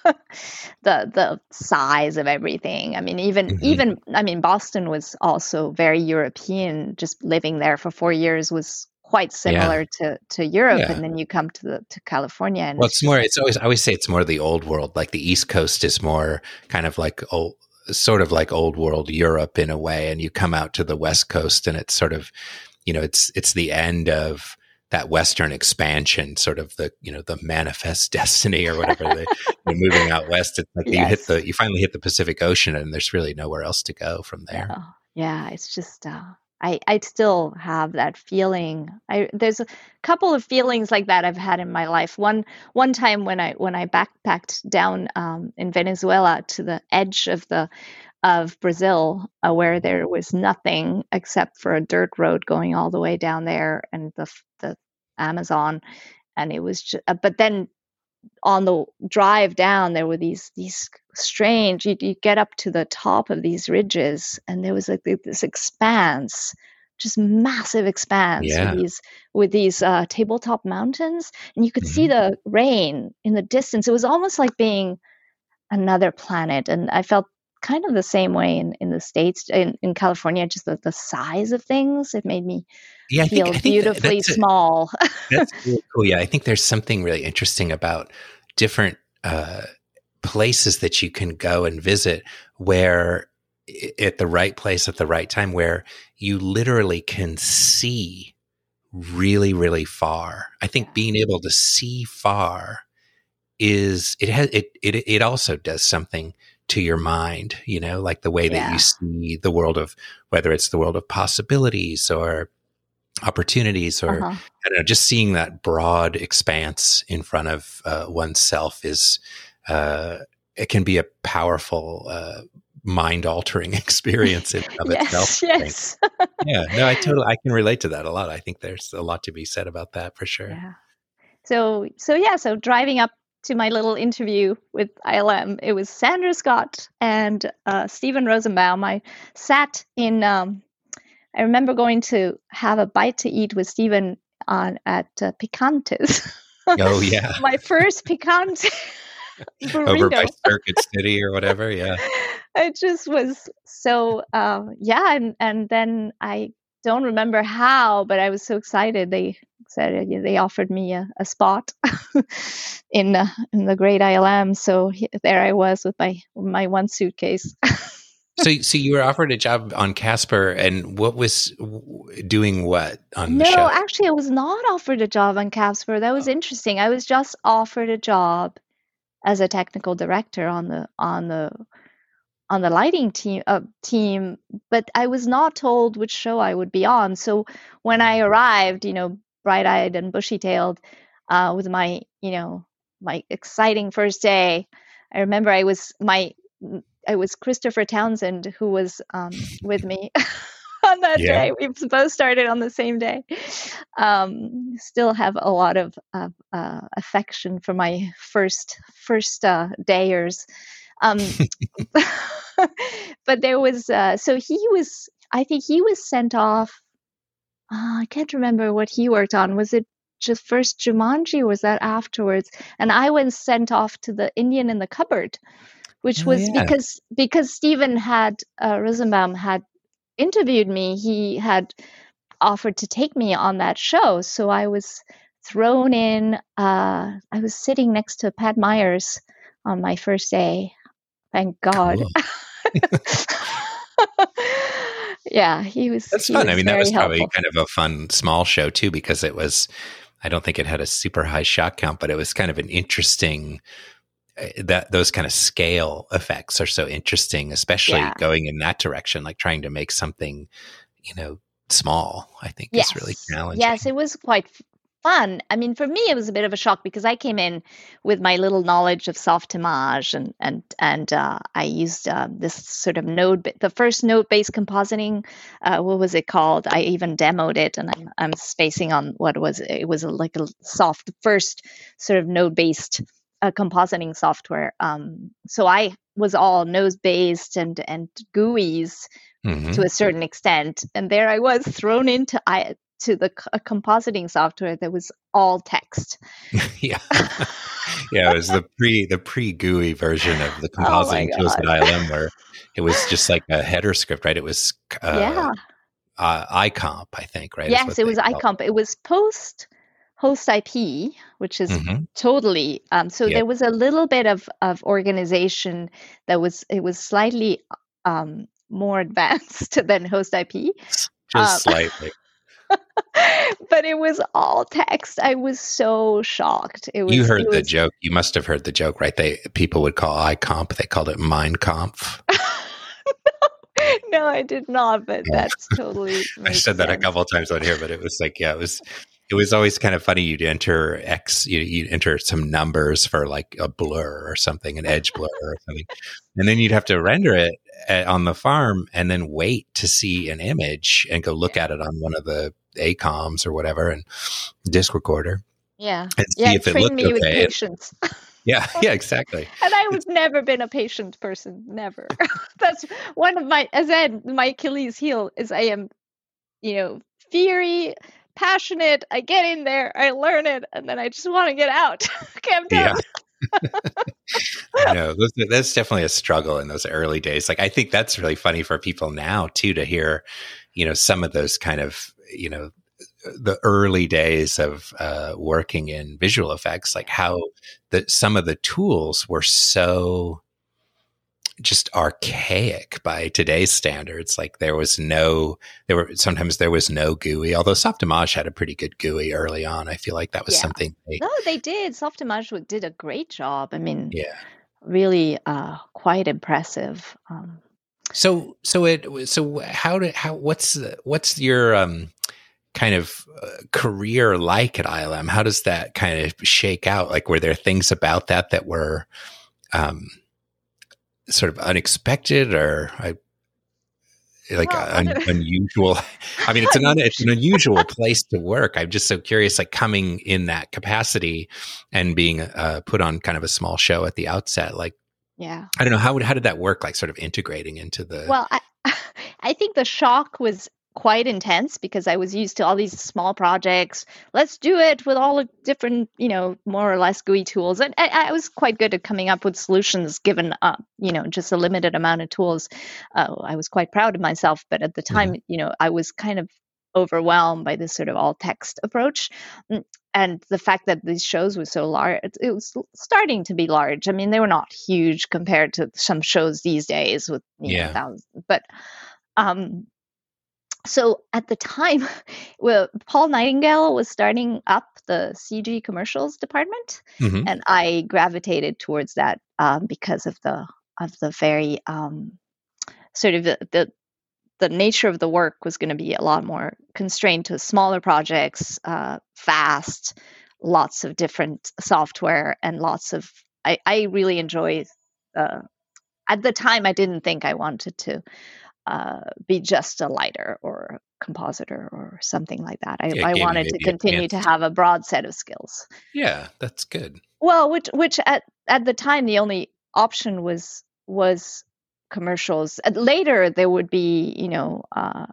the the size of everything. I mean, even Mhm. even I mean, Boston was also very European. Just living there for four years was quite similar to to Europe, Yeah. and then you come to the to California, and Well, it's it's just more. like, It's always. I always say it's more the old world. Like, the East Coast is more kind of like old, sort of like old world Europe in a way, and you come out to the West Coast, and it's sort of, you know, it's it's the end of that Western expansion, sort of the, you know, the manifest destiny or whatever. They, you're moving out west. It's like you hit yes, the, you finally hit the Pacific Ocean, and there's really nowhere else to go from there. yeah, yeah. It's just uh, I I still have that feeling. I there's a couple of feelings like that I've had in my life. One one time when I when I backpacked down um, in Venezuela to the edge of the of Brazil, uh, where there was nothing except for a dirt road going all the way down there and the the Amazon, and it was just, uh, but then on the drive down there were these these strange, you, you get up to the top of these ridges, and there was like this expanse, just massive expanse with Yeah. these with these uh, tabletop mountains, and you could see Mhm. the rain in the distance. It was almost like being another planet, and I felt kind of the same way in, in the States, in, in California. Just the, the size of things, it made me Yeah, I think feel I think that, beautifully that's a, small. that's really cool. Yeah, I think there's something really interesting about different uh, places that you can go and visit, where i- at the right place at the right time, where you literally can see really, really far. I think Yeah. being able to see far is it has it it it also does something to your mind, you know, like the way that you Yeah. see the world of, whether it's the world of possibilities or opportunities, or Uh-huh. I don't know, just seeing that broad expanse in front of uh, oneself is uh, it can be a powerful, uh, mind altering experience in and of itself, Yes, I think. yes. Yeah, no, I totally I can relate to that a lot. I think there's a lot to be said about that for sure. Yeah. So so yeah, so driving up to my little interview with I L M, it was Sandra Scott and uh, Stephen Rosenbaum. I sat in. Um, I remember going to have a bite to eat with Stephen on at uh, Picantes. Oh yeah, My first picante over by burrito. Circuit City or whatever. Yeah. It just was so um, yeah, and and then I don't remember how, but I was so excited. They said uh, they offered me a, a spot in uh, in the great I L M. So he, there I was with my my one suitcase. So, so you were offered a job on Casper, and what was w- doing what on the No, show? actually, I was not offered a job on Casper. That was Oh, interesting. I was just offered a job as a technical director on the on the on the lighting team uh, team, but I was not told which show I would be on. So when I arrived, you know, bright-eyed and bushy-tailed, uh, with my, you know, my exciting first day, I remember I was my I was Christopher Townsend who was um, with me on that yeah. day. We both started on the same day. Um, still have a lot of, of uh, affection for my first first uh, dayers. Um, but there was uh, so he was. I think he was sent off. Uh, I can't remember what he worked on. Was it just first Jumanji, or was that afterwards? And I was sent off to the Indian in the Cupboard, which Oh was yeah. because because Stephen had uh, Rosenbaum had interviewed me. He had offered to take me on that show, so I was thrown in. Uh, I was sitting next to Pat Myers on my first day. Thank God. Cool. Yeah, he was That's he fun. I was mean, that very was probably helpful. kind of a fun small show too, because it was, I don't think it had a super high shot count, but it was kind of an interesting, uh, that those kind of scale effects are so interesting, especially Yeah. going in that direction, like trying to make something, you know, small, I think is really Yes. challenging. Yes, it was quite fun. I mean, for me, it was a bit of a shock because I came in with my little knowledge of Softimage, and and and uh, I used uh, this sort of node, the first node-based compositing. Uh, what was it called? I even demoed it, and I'm I'm spacing on what was it was a, like a soft first sort of node-based uh, compositing software. Um, so I was all node-based and and G U Is Mm-hmm. to a certain extent, and there I was thrown into I to the a compositing software that was all text. Yeah. Yeah, it was the pre the pre G U I version of the Oh my compositing tools God. at I L M, where it was just like a header script, right? It was uh, Yeah. uh, IComp, I think, right? is Yes, what it they was call IComp. It was post host I P, which is it. Hmm. totally um, so Yep. there was a little bit of of organization that was it was slightly um, more advanced than host I P. Just Um, slightly. but it was all text. I was so shocked. It was You heard it the was joke. You must have heard the joke, right? They people would call IComp. They called it Mein Kampf. no, I did not, but Yeah. that's totally I makes said that a sense. couple of times on here, but it was like, yeah, it was, it was always kind of funny. You'd enter X, you, you'd enter some numbers for like a blur or something, an edge blur or something. And then you'd have to render it at, on the farm and then wait to see an image and go look at it on one of the A COMs or whatever and disk recorder Yeah. and see Yeah, if it train looked me with okay. patience. Yeah, yeah, exactly. And I was never been a patient person, never. That's one of my, as I said, my Achilles heel is I am, you know, fiery, passionate. I get in there, I learn it, and then I just want to get out. Okay, I'm done. Yeah. I know those, that's definitely a struggle in those early days. Like, I think that's really funny for people now too, to hear, you know, some of those kind of, you know, the early days of uh, working in visual effects, like how the, some of the tools were so just archaic by today's standards. Like there was no, there were, sometimes there was no G U I, although Softimage had a pretty good G U I early on. I feel like that was Yeah. something. They, No, they did. Softimage did a great job. I mean, yeah. really uh, quite impressive. Um, So, so it, so how did, how, what's, what's your, um, kind of uh, career like at I L M? How does that kind of shake out? Like, were there things about that that were, um, sort of unexpected or I, like well, un, unusual? I mean, it's an, un, it's an unusual place to work. I'm just so curious, like coming in that capacity and being uh, put on kind of a small show at the outset. Like, yeah. I don't know, how, how did that work? Like sort of integrating into the, Well, I, I think the shock was quite intense because I was used to all these small projects. Let's do it with all the different, you know, more or less G U I tools. And I, I was quite good at coming up with solutions given, uh, you know, just a limited amount of tools. Uh, I was quite proud of myself. But at the time, mm-hmm. you know, I was kind of overwhelmed by this sort of all text approach. And the fact that these shows were so large, it, it was starting to be large. I mean, they were not huge compared to some shows these days with, you yeah. know, thousands. But, um, so at the time, well, Paul Nightingale was starting up the C G commercials department, mm-hmm. and I gravitated towards that um, because of the of the very um, sort of the, the the nature of the work was going to be a lot more constrained to smaller projects, uh, fast, lots of different software, and lots of. I, I really enjoy. Uh, at the time, I didn't think I wanted to. Uh, be just a lighter or a compositor or something like that. I, yeah, I wanted to continue to have a broad set of skills. Yeah, that's good. Well, which which at, at the time the only option was was commercials. Later there would be, you know, uh,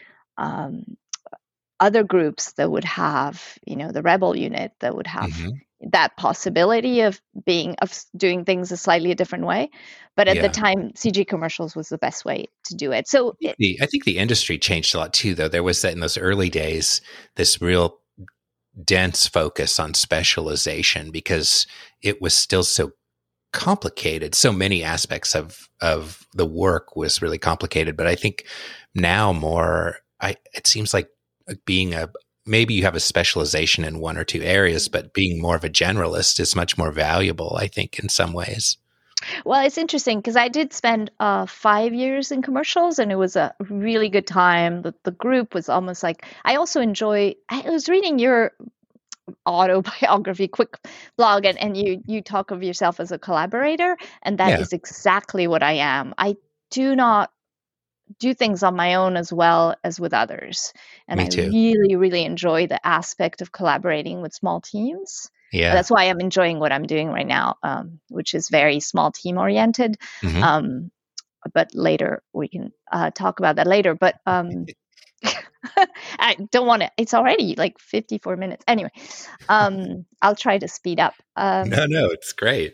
um, other groups that would have, you know, the Rebel unit that would have mm-hmm. that possibility of being of doing things a slightly different way. But at yeah. the time, C G commercials was the best way to do it. So I think, the, I think the industry changed a lot too, though. There was that in those early days, this real dense focus on specialization because it was still so complicated. So many aspects of of the work was really complicated. But I think now more, I it seems like being a maybe you have a specialization in one or two areas, but being more of a generalist is much more valuable, I think, in some ways. Well, it's interesting because I did spend uh, five years in commercials, and it was a really good time. The, the group was almost like I also enjoy. I was reading your autobiography, quick blog, and, and you you talk of yourself as a collaborator, and that Yeah. is exactly what I am. I do not do things on my own as well as with others. And Me I too. really, really enjoy the aspect of collaborating with small teams. Yeah. That's why I'm enjoying what I'm doing right now, um, which is very small team oriented. Mhm. Um, but later we can uh, talk about that later. But um, I don't want to, it's already like fifty-four minutes. Anyway, um, I'll try to speed up. Um, No, no, it's great.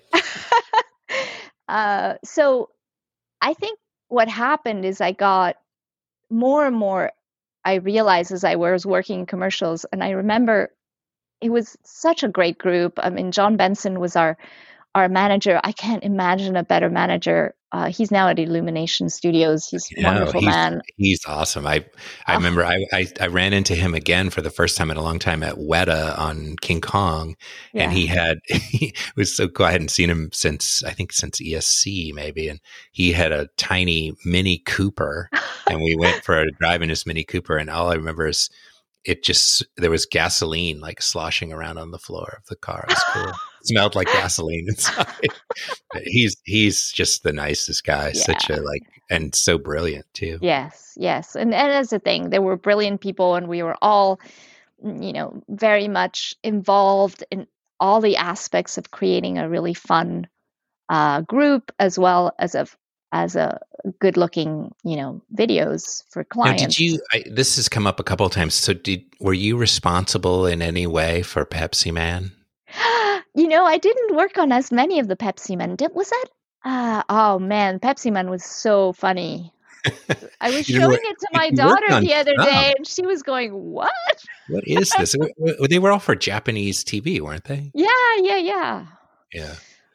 uh, so I think what happened is I got more and more, I realized as I was working in commercials, and I remember it was such a great group. I mean, John Benson was our our manager. I can't imagine a better manager. Uh, he's now at Illumination Studios. He's a No, wonderful he's man. he's awesome. I I Oh, remember I, I I ran into him again for the first time in a long time at Weta on King Kong, and yeah. he had he was so cool. I hadn't seen him since I think since E S C maybe, and he had a tiny Mini Cooper, and we went for a drive in his Mini Cooper, and all I remember is it just there was gasoline like sloshing around on the floor of the car. It was cool. It smelled like gasoline inside. But he's he's just the nicest guy. Yeah. Such a like and so brilliant too. Yes, yes. And, and that's the thing. There were brilliant people, and we were all, mm, you know, very much involved in all the aspects of creating a really fun uh, group, as well as a as a good looking, you know, videos for Now, clients. did you? I, this has come up a couple of times. So, did were you responsible in any way for Pepsi Man? You know, I didn't work on as many of the Pepsi Men. Did, was that? Uh, oh man, Pepsi Man was so funny. I was You didn't showing work- it to my you worked daughter on the other some. day, and she was going, "What?" What is this? W- w- they were all for Japanese T V, weren't they? Yeah, yeah, yeah. Yeah.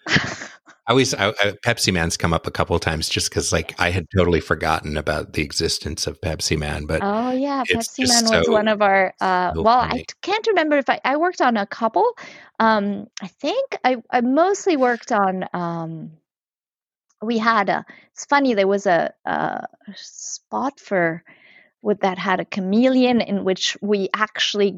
I always I, I, Pepsi Man's come up a couple of times just because like I had totally forgotten about the existence of Pepsi Man, but Oh yeah, it's Pepsi just Man was so- one of our. Uh, so well, funny. I can't remember if I I worked on a couple. Um, I think I I mostly worked on. Um, we had a. It's funny. There was a, a spot for with that had a chameleon in which we actually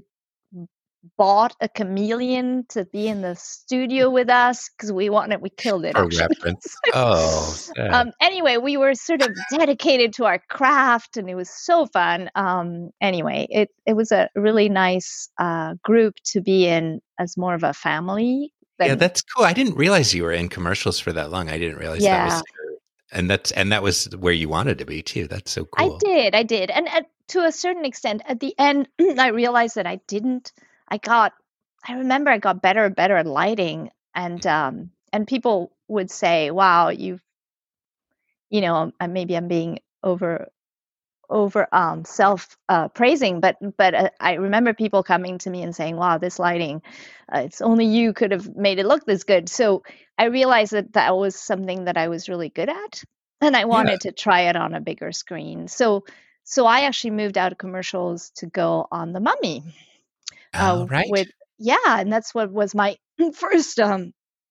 bought a chameleon to be in the studio with us because we wanted we killed it For actually. reference. Oh, sad. um anyway, we were sort of dedicated to our craft, and it was so fun. Um anyway, it it was a really nice uh group to be in as more of a family than, yeah, that's cool. I didn't realize you were in commercials for that long. I didn't realize that Yeah. was your, and that's and that was where you wanted to be too. That's so I cool. did, I did. And at, to a certain extent, at the end, I realized that I didn't. I got, I remember I got better and better at lighting, and um, and people would say, "Wow, you've, you know, uh, maybe I'm being over, over um self uh, praising, but but uh, I remember people coming to me and saying, "Wow, this lighting, uh, it's only you could have made it look this good." So I realized that that was something that I was really good at, and I wanted to try it on a bigger screen. So so I actually moved out of commercials to go on The Mummy. Oh, Uh, right. with yeah, and that's what was my first. Um,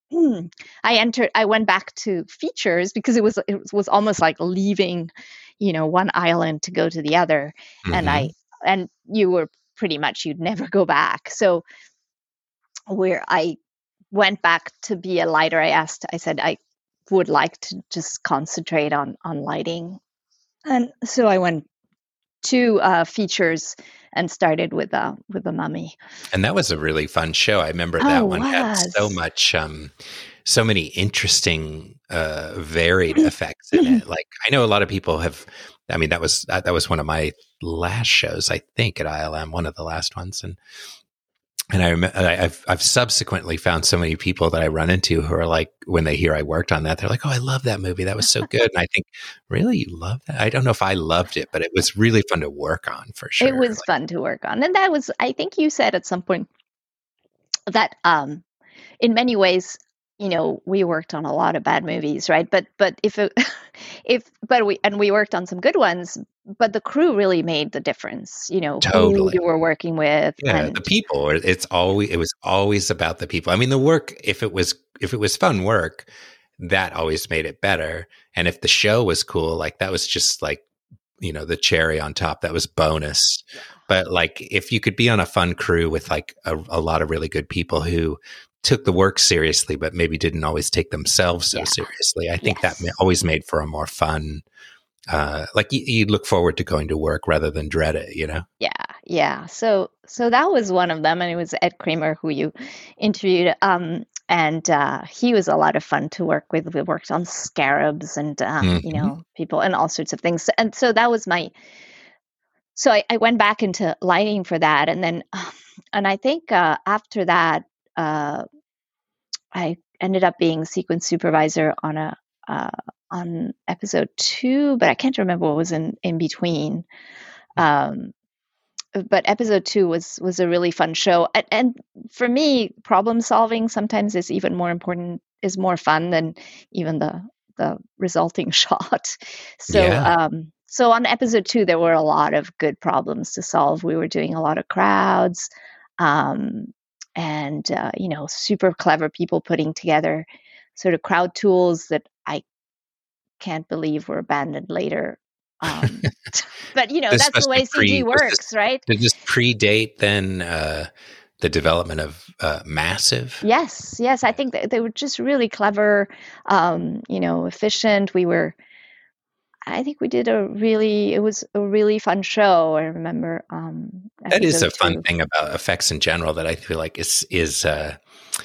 I entered. I went back to features because it was it was, was almost like leaving, you know, one island to go to the other, and I and you were pretty much you'd never go back. So where I went back to be a lighter, I asked. I said I would like to just concentrate on on lighting, and so I went to uh, features and started with uh, with The Mummy. And that was a really fun show. I remember that Oh, one had so was. much, um, so many interesting, uh, varied effects in it. Like I know a lot of people have. I mean, that was that, that was one of my last shows, I think, at I L M, one of the last ones, and and I remember I've I've subsequently found so many people that I run into who are like, when they hear I worked on that, they're like, "Oh, I love that movie. That was so good." And I think, really, you love that? I don't know if I loved it, but it was really fun to work on for sure. It was Like, fun to work on, and that was. I think you said at some point that um, in many ways, you know, we worked on a lot of bad movies, right? But but if it, if but we and we worked on some good ones, but the crew really made the difference. You know, who Totally. you were working with, Yeah, and the people. It's always it was always about the people. I mean, the work. If it was if it was fun work, that always made it better. And if the show was cool, like that was just like, you know, the cherry on top. That was bonus. But like, if you could be on a fun crew with like a, a lot of really good people who took the work seriously, but maybe didn't always take themselves so Yeah. seriously, I think Yes. that ma- always made for a more fun, uh, like you, you look forward to going to work rather than dread it, you know? Yeah, yeah. So so that was one of them, and it was Ed Kramer who you interviewed. Um, and uh, he was a lot of fun to work with. We worked on scarabs and um, you Hmm. know, people and all sorts of things. And so that was my. So I, I went back into lighting for that, and then, and I think uh, after that, uh, I ended up being sequence supervisor on a uh, on episode two, but I can't remember what was in in between. Um, but episode two was was a really fun show, and, and for me, problem solving sometimes is even more important, is more fun than even the the resulting shot. So Yeah. um, so on episode two, there were a lot of good problems to solve. We were doing a lot of crowds, um, and uh, you know, super clever people putting together sort of crowd tools that I can't believe were abandoned later. Um, but you know, This that's the must be way C G pre, was this, works, right? did this predate then uh, the development of uh, Massive? Yes, yes. I think that they were just really clever, um, you know, efficient. We were, I think we did a really, it was a really fun show. I remember um, That is episode a fun two. thing about effects in general that I feel like is is uh,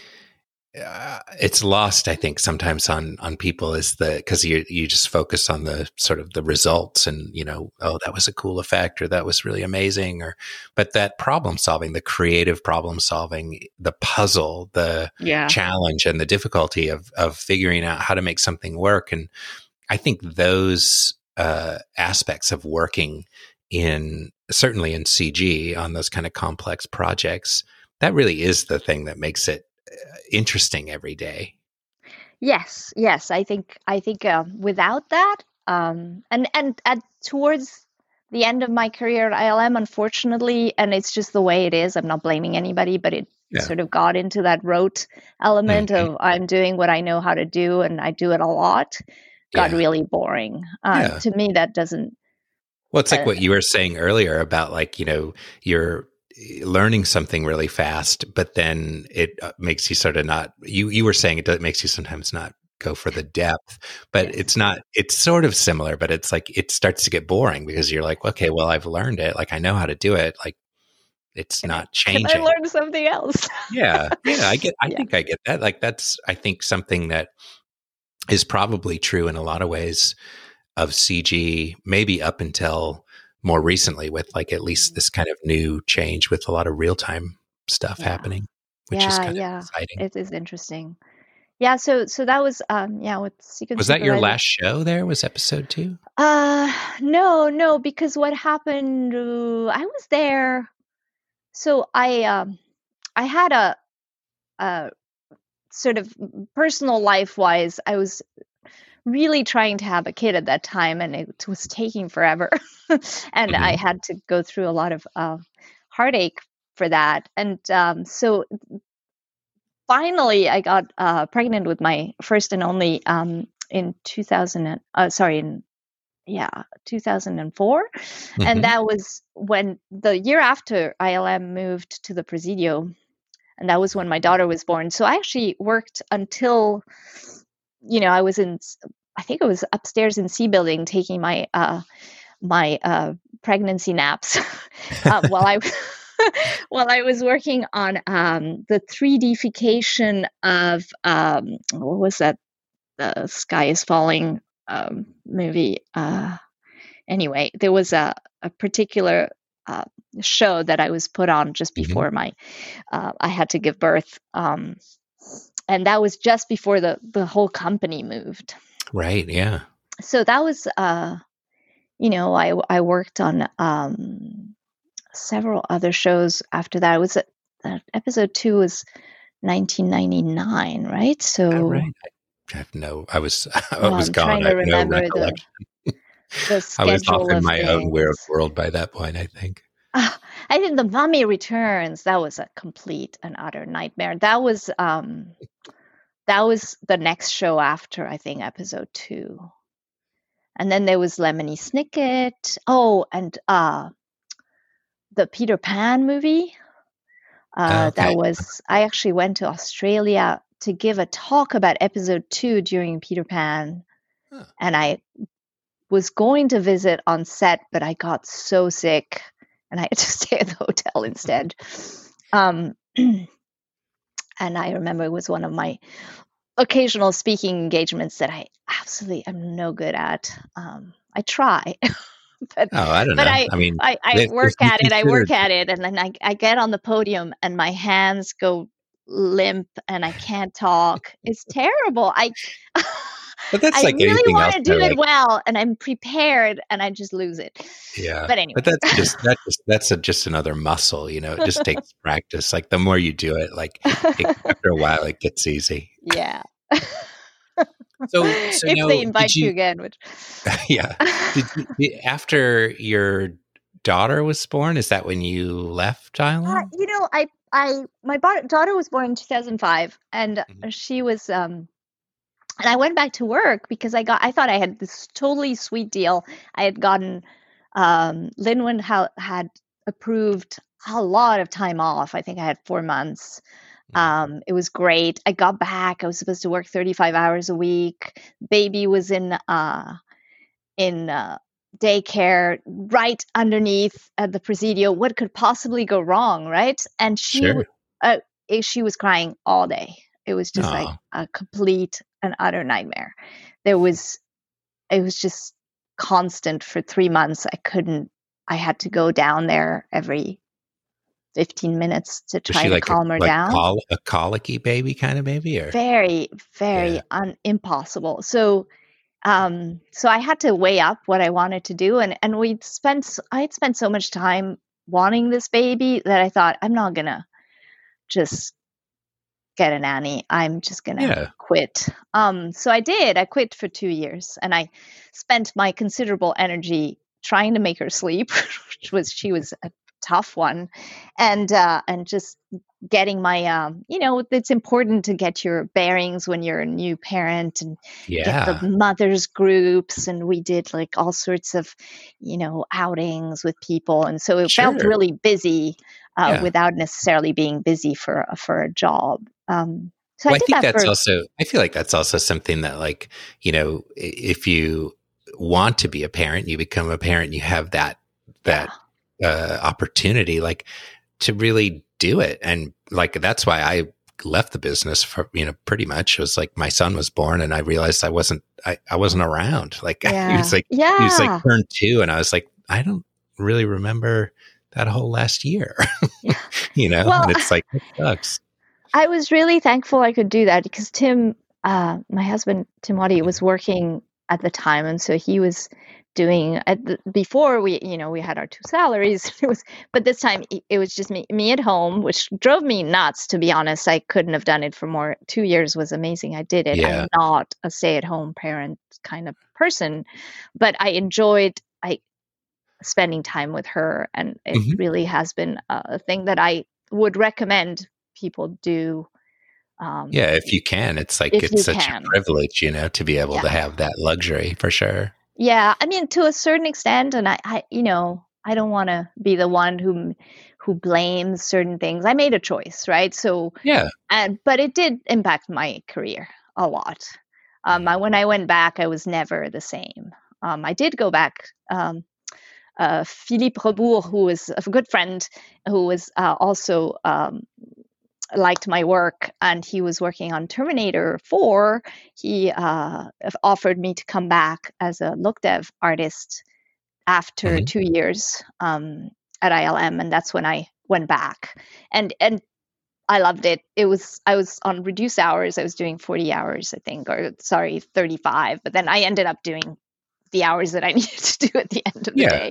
uh, it's lost. I think sometimes on on people is the because you you just focus on the sort of the results and you know, oh, that was a cool effect or that was really amazing, or but that problem solving, the creative problem solving, the puzzle, the Yeah. challenge, and the difficulty of of figuring out how to make something work. And I think those uh, aspects of working in certainly in C G on those kind of complex projects, that really is the thing that makes it uh, interesting every day. Yes, yes. I think I think uh, without that, um, and and at towards the end of my career at I L M, unfortunately, and it's just the way it is. I'm not blaming anybody, but it Yeah. sort of got into that rote element Mhm. of I'm doing what I know how to do, and I do it a lot. Got Yeah. really boring. Uh, Yeah. to me, that doesn't. Well, it's like Uh, what you were saying earlier about like, you know, you're learning something really fast, but then it uh, makes you sort of not, you, you were saying it does- makes you sometimes not go for the depth, but yes. it's not, it's sort of similar, but it's like, it starts to get boring because you're like, okay, well, I've learned it. Like, I know how to do it. Like, it's Can I not can I changing. learn something else? Yeah. Yeah. I get, I Yeah. think I get that. Like, that's, I think something that is probably true in a lot of ways of C G, maybe up until more recently with like at least this kind of new change with a lot of real time stuff Yeah. happening, which is Yeah. kind of Yeah. exciting. It is interesting. Yeah. So so that was um yeah with sequence Was that your supervisor. last show there? Was episode two? Uh, no, no, because what happened, uh, I was there. So I um I had a a sort of personal life wise, I was really trying to have a kid at that time and it was taking forever. And I Hmm. had to go through a lot of uh, heartache for that. And um, so finally I got uh, pregnant with my first and only um, in two thousand and, uh, sorry, in yeah, two thousand four. And Hmm. that was when the year after I L M moved to the Presidio, and that was when my daughter was born. So I actually worked until, you know, I was in, I think it was upstairs in C building taking my uh my uh pregnancy naps uh, while I while I was working on um the three D-fication of um what was that, the Sky is Falling um movie. Uh anyway, there was a, a particular uh, show that I was put on just Hmm. before my uh, I had to give birth, um, and that was just before the the whole company moved. Right. Yeah. So that was, uh, you know, I I worked on um, several other shows after that. I was at, uh, episode two was nineteen ninety-nine, right? Oh, So right. I have no, I was, I oh, was I'm gone. trying I to have no remember the recollection. the I was off schedule in of my own weird things. world by that point, I think. Ah, I think The Mummy Returns, that was a complete and utter nightmare. That was um that was the next show after, I think, episode two. And then there was Lemony Snicket. Oh, and uh the Peter Pan movie. Oh, Uh, okay. that was, I actually went to Australia to give a talk about episode two during Peter Pan. Huh. And I was going to visit on set, but I got so sick and I had to stay at the hotel instead. Um, and I remember it was one of my occasional speaking engagements that I absolutely am no good at. Um, I try. But, Oh, I don't but know. I, I mean, I, I if, if work you at it, I work considered, at it, and then I, I get on the podium and my hands go limp and I can't talk. It's terrible. I, but that's I like really anything want else. to Though, do it like, well and I'm prepared and I just lose it. yeah, But but anyway. that's just that just that's a, just another muscle. You know, it just takes practice. Like the more you do it, like it, after a while, it gets easy. Yeah. So, so If now, they did invite you you? again, which Yeah, did you did- after your daughter was born? Is that when you left Uh, Thailand? you know, I, I, my ba- daughter was born in two thousand five, and Mhm. she was, um, and I went back to work because I got, I thought I had this totally sweet deal. I had gotten, um, Linwood ha- had approved a lot of time off. I think I had four months. Mhm. Um, it was great. I got back. I was supposed to work thirty-five hours a week. Baby was in, uh, in, uh, daycare right underneath uh, the Presidio. What could possibly go wrong, right? And she, Sure. w- uh, eh, she was crying all day. It was just like Oh, a complete and utter nightmare. There was, it was just constant for three months. I couldn't, I had to go down there every fifteen minutes to was try she to like a calm her like down. col a colicky baby kind of baby, or Very, yeah, very un- impossible. So, um, so I had to weigh up what I wanted to do, and and we'd spent, s- I had spent so much time wanting this baby that I thought I'm not gonna just get a nanny. I'm just gonna yeah, quit. Um, so I did. I quit for two years, and I spent my considerable energy trying to make her sleep, which was she was a tough one, and uh, and just getting my um, you know, it's important to get your bearings when you're a new parent and get the yeah, mothers groups, and we did like all sorts of, you know, outings with people, and so it felt sure, really busy uh, yeah. without necessarily being busy for a- for a job. Um, so I Well, I did think that that's for, also. I feel like that's also something that, like, you know, i- if you want to be a parent, you become a parent, you have that yeah, that uh, opportunity, like to really do it, and like that's why I left the business for you know pretty much. It was like my son was born, and I realized I wasn't I, I wasn't around. Like he was yeah, like he was like yeah, turned two, and I was like I don't really remember that whole last year, yeah. you know, Well, and it's like it sucks. I was really thankful I could do that because Tim, uh, my husband, Tim Waddy, Mhm. was working at the time, and so he was doing at the, before we, you know, we had our two salaries. It was, but this time it it was just me, me at home, which drove me nuts. To be honest, I couldn't have done it for more. Two years was amazing. I did it. Yeah. I'm not a stay-at-home parent kind of person, but I enjoyed I spending time with her, and it Mhm. really has been a thing that I would recommend people do um, Yeah, if you can, it's like if it's you such a can. privilege, you know, to be able Yeah. to have that luxury for sure. Yeah. I mean, to a certain extent, and I, I you know, I don't want to be the one who who blames certain things. I made a choice, right? So, Yeah. and but it did impact my career a lot. Um, I, Mhm. when I went back, I was never the same. Um, I did go back. Um, uh, Philippe Rebourg, who was a good friend, who was uh, also um, liked my work, and he was working on Terminator four. He uh, offered me to come back as a look dev artist after Mhm. two years um, at I L M, and that's when I went back. And and I loved it. It was I was on reduced hours. I was doing forty hours, I think, or sorry, thirty-five. But then I ended up doing the hours that I needed to do at the end of the Yeah. day.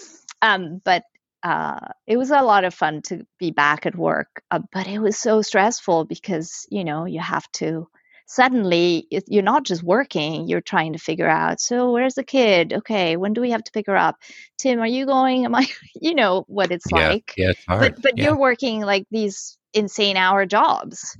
Um, but uh, it was a lot of fun to be back at work. Uh, but it was so stressful because, you know, you have to suddenly, it- you're not just working, you're trying to figure out, so where's the kid? Okay, when do we have to pick her up? Tim, are you going? Am I, you know, what it's Yeah. like. Yeah, it's But, hard. but Yeah. you're working like these insane hour jobs.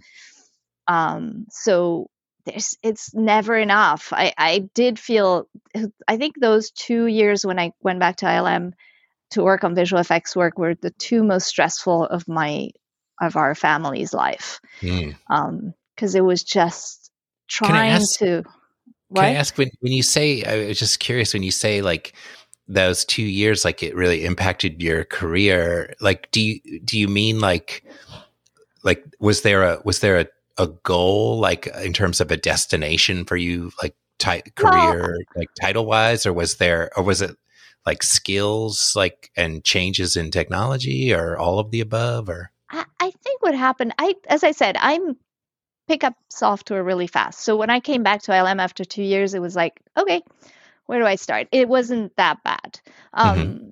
Um, so there's, it's never enough. I, I did feel, I think those two years when I went back to I L M to work on visual effects work were the two most stressful of my of our family's life. Mm. Um, because it was just Can I trying ask? to. Can I What? ask when when you say? I was just curious when you say like those two years, like it really impacted your career. Like, do you do you mean like like was there a was there a, a goal like in terms of a destination for you, like ti- Well, career, like title wise, or was there or was it like skills, like and changes in technology, or all of the above, or? I, I think what happened, I as I said, I'm pick up software really fast. So when I came back to I L M after two years, it was like, okay, where do I start? It wasn't that bad. Mm-hmm. Um,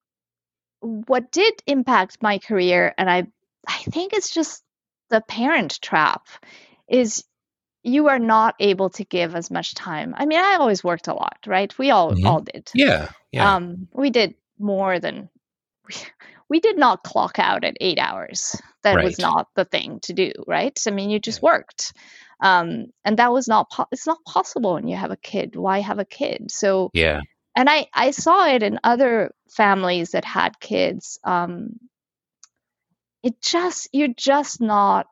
what did impact my career, and I, I think it's just the parent trap, is you are not able to give as much time. I mean, I always worked a lot, right? We all Mm-hmm. all did. Yeah, yeah, Um, we did more than we, we did not clock out at eight hours. That was right. not the thing to do, right? I mean, you Yeah. just worked. Um, and that was not, po- it's not possible when you have a kid. Why have a kid? So, Yeah. and I, I saw it in other families that had kids. Um, it just, you're just not,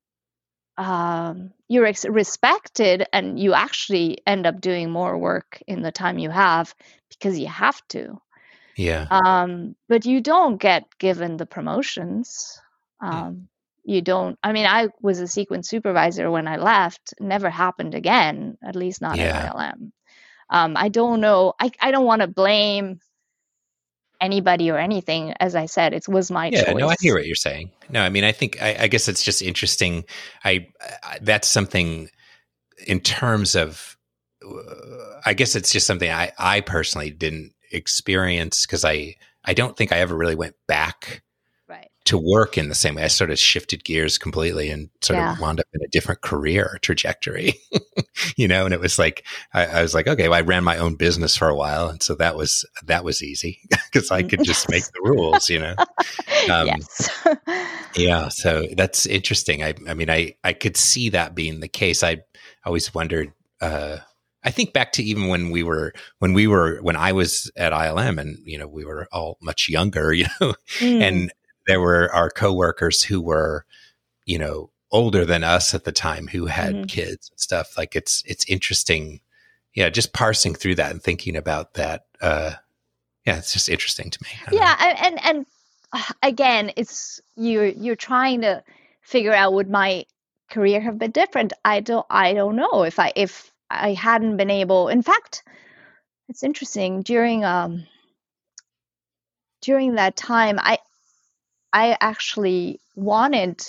um, you're ex- respected, and you actually end up doing more work in the time you have because you have to. Yeah. Um, but you don't get given the promotions. Um, you don't, I mean, I was a sequence supervisor when I left. It never happened again, at least not at Yeah. I L M. Um, I don't know. I, I don't want to blame anybody or anything. As I said, it was my Yeah, no, I hear choice. what you're saying. No, I mean, I think, I, I guess it's just interesting. I, I that's something in terms of, uh, I guess it's just something I, I personally didn't experience because I, I don't think I ever really went back Right. to work in the same way. I sort of shifted gears completely and sort Yeah. of wound up in a different career trajectory, you know, and it was like, I, I was like, okay, well, I ran my own business for a while. And so that was, that was easy because I could just make the rules, you know? Um, Yes. yeah. So that's interesting. I, I mean, I, I could see that being the case. I always wondered, uh, I think back to even when we were, when we were, when I was at I L M and, you know, we were all much younger, you know, Mm. and there were our coworkers who were, you know, older than us at the time who had Mhm. kids and stuff. Like it's, it's interesting. Yeah. Just parsing through that and thinking about that. Uh, yeah, it's just interesting to me. I don't Yeah, know. I- and and uh, again, it's you're you're trying to figure out, would my career have been different? I don't I don't know if I if I hadn't been able. In fact, it's interesting, during um during that time, I I actually wanted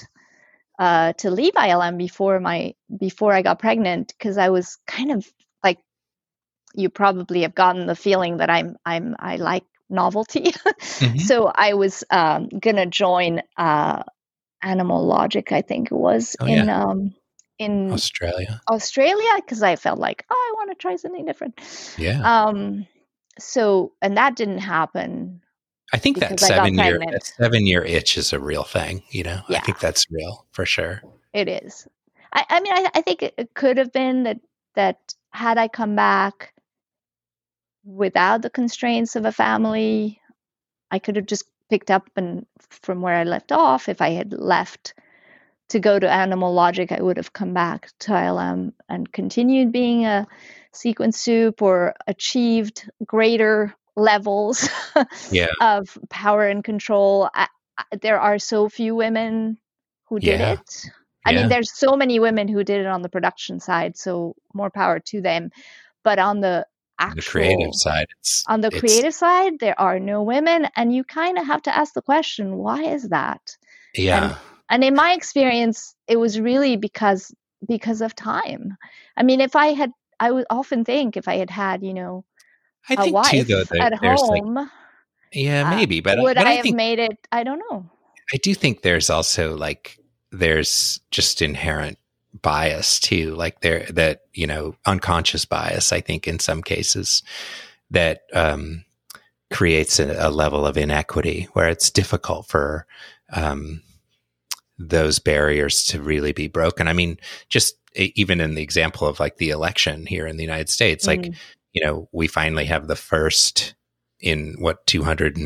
uh to leave I L M before my before I got pregnant, because I was kind of like, you probably have gotten the feeling that I'm I'm I like novelty. Mhm. So I was um, gonna join uh, Animal Logic, I think it was, Oh in yeah. um, in Australia. Australia, because I felt like, oh, I want to try something different. Yeah. Um, so, and that didn't happen I think that because I got seven year, that pregnant. seven year itch is a real thing. You know, I Yeah, think that's real for sure. it is. I, I mean, I, I think it, it could have been that that had I come back without the constraints of a family, I could have just picked up and from where I left off. If I had left to go to Animal Logic, I would have come back to I L M and continued being a sequence soup, or achieved greater levels Yeah. of power and control. I, I, there are so few women who did Yeah. it. I mean, Yeah. there's so many women who did it on the production side, so more power to them. But on the The creative actual side, it's, on the it's, creative side, there are no women, and you kind of have to ask the question, why is that? And yeah. and in my experience, it was really because because of time. I mean, if I had, I would often think, if I had had, you know, I a think too, though, wife that at there's like, home, yeah, uh, maybe, but, I- would but I I have think, made it? I don't know. I do think there's also like, there's just inherent bias too, like there, that, you know, unconscious bias, I think in some cases that, um, creates a, a level of inequity where it's difficult for, um, those barriers to really be broken. I mean, just e- even in the example of like the election here in the United States, like, Mm. you know, we finally have the first in what, two hundred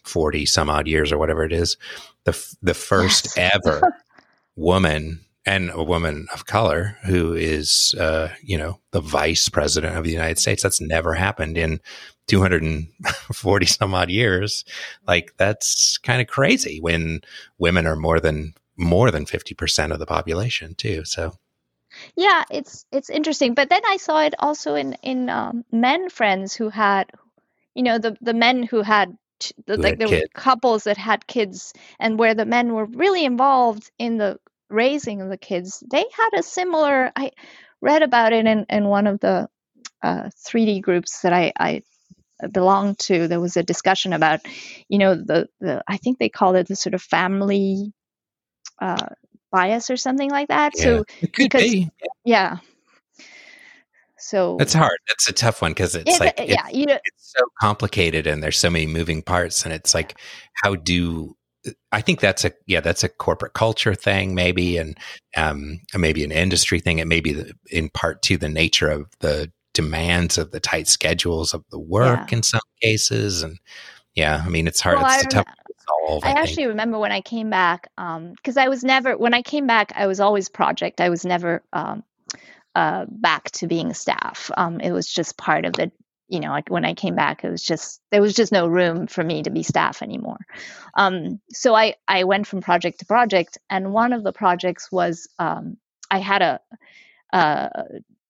forty some odd years or whatever it is, the f- the first Yes. ever woman and a woman of color who is, uh, you know, the vice president of the United States. That's never happened in two hundred forty some odd years. Like, that's kind of crazy when women are more than more than fifty percent of the population too. So Yeah, it's it's interesting. But then I saw it also in in um, men friends who had, you know, the the men who had ch- the, who like had there were kids. couples that had kids, and where the men were really involved in the raising of the kids. They had a similar. I read about it in in one of the uh, three D groups that I I belonged to. There was a discussion about, you know, the the I think they called it the sort of family uh, bias or something like that. Yeah, So it could because be. yeah, so It's hard. It's a tough one because it's it's like yeah, it's you know, it's so complicated and there's so many moving parts, and it's like, how do I think that's a yeah that's a corporate culture thing maybe, and um maybe an industry thing. It may be the, in part to the nature of the demands of the tight schedules of the work yeah. in some cases, and yeah, I mean it's hard. Well, I It's a tough rem- one to solve. I I think. actually remember when I came back, um, because I was never when I came back, I was always project. I was never um uh, back to being staff. Um, it was just part of the, you know, like when I came back, it was just, there was just no room for me to be staff anymore. Um, so I, I went from project to project, and one of the projects was um, I had a, a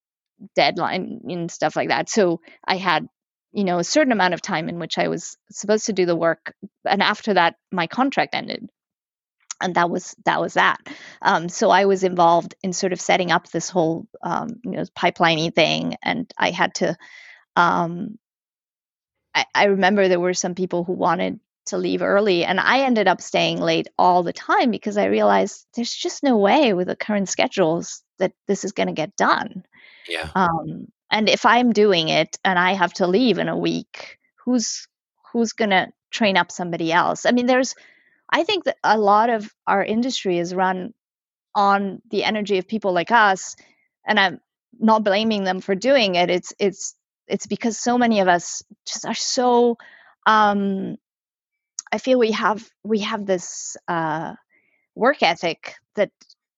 deadline and stuff like that. So I had, you know, a certain amount of time in which I was supposed to do the work, and after that, my contract ended. And that was that was that. Um, so I was involved in sort of setting up this whole um, you know, pipeline thing, and I had to. Um, I, I remember there were some people who wanted to leave early, and I ended up staying late all the time because I realized there's just no way with the current schedules that this is going to get done. Yeah. Um, and if I'm doing it and I have to leave in a week, who's who's going to train up somebody else? I mean, there's I think that a lot of our industry is run on the energy of people like us, and I'm not blaming them for doing it. It's it's it's because so many of us just are so. Um, I feel we have we have this uh, work ethic that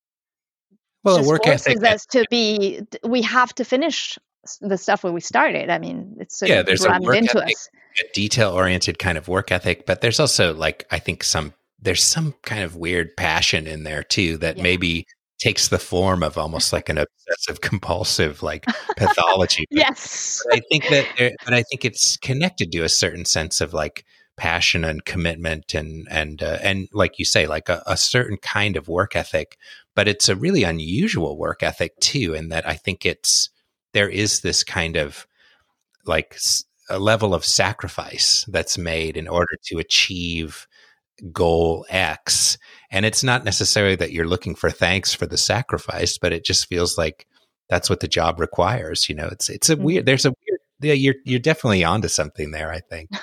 Well, a just work ethic. forces us to be. We have to finish the stuff where we started. I mean, it's sort Yeah, of there's a drummed work into ethic, us. a detail-oriented kind of work ethic, but there's also like I think some there's some kind of weird passion in there too that Yeah. maybe takes the form of almost like an obsessive compulsive like pathology. But, Yes. but I think that there, but I think it's connected to a certain sense of like passion and commitment and and uh, and like you say, like a, a certain kind of work ethic, but it's a really unusual work ethic too, in that I think it's there is this kind of like a level of sacrifice that's made in order to achieve goal X. And it's not necessarily that you're looking for thanks for the sacrifice, but it just feels like that's what the job requires. You know, it's, it's a weird, there's a weird, yeah, you're, you're definitely onto something there, I think.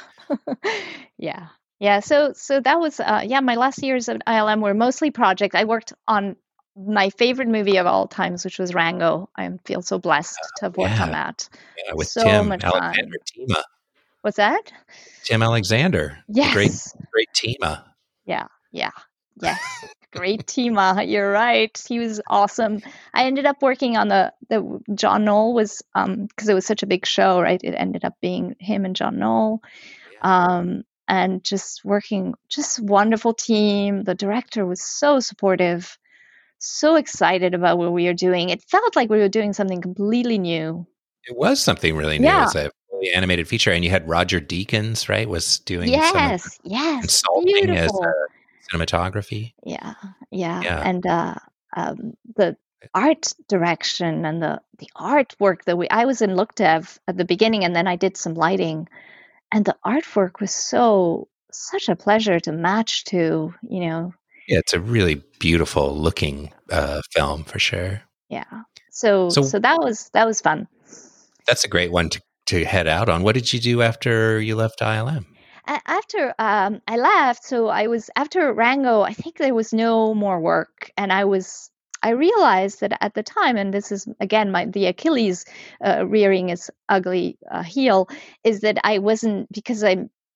Yeah. Yeah. So, so that was, uh, yeah, my last years at I L M were mostly project. I worked on my favorite movie of all times, which was Rango. I feel so blessed to have worked yeah. on that. Yeah, with so Tim much Alexander, fun. Tima. What's that? Tim Alexander. Yes. The great, great Tima. Yeah. Yeah. Yes. Great Tima. You're right. He was awesome. I ended up working on the, the John Knoll was, um, because it was such a big show, right? It ended up being him and John Knoll. Um, and just working, just wonderful team. The director was so supportive, so excited about what we were doing. It felt like we were doing something completely new. It was something really new Yeah. as a fully animated feature. And you had Roger Deakins, right, was doing yes, some of the yes, consulting beautiful. as a cinematography. Yeah, yeah, Yeah. and uh, um, the art direction and the the artwork that we I was in Lookdev at the beginning, and then I did some lighting, and the artwork was so such a pleasure to match to, you know. Yeah, it's a really beautiful looking uh, film for sure. Yeah. So, So- so that was that was fun. That's a great one to, to head out on. What did you do after you left I L M? A- After um, I left, so I was after Rango. I think there was no more work, and I was. I realized that at the time, and this is again my the Achilles uh, rearing its ugly uh, heel, is that I wasn't because I'm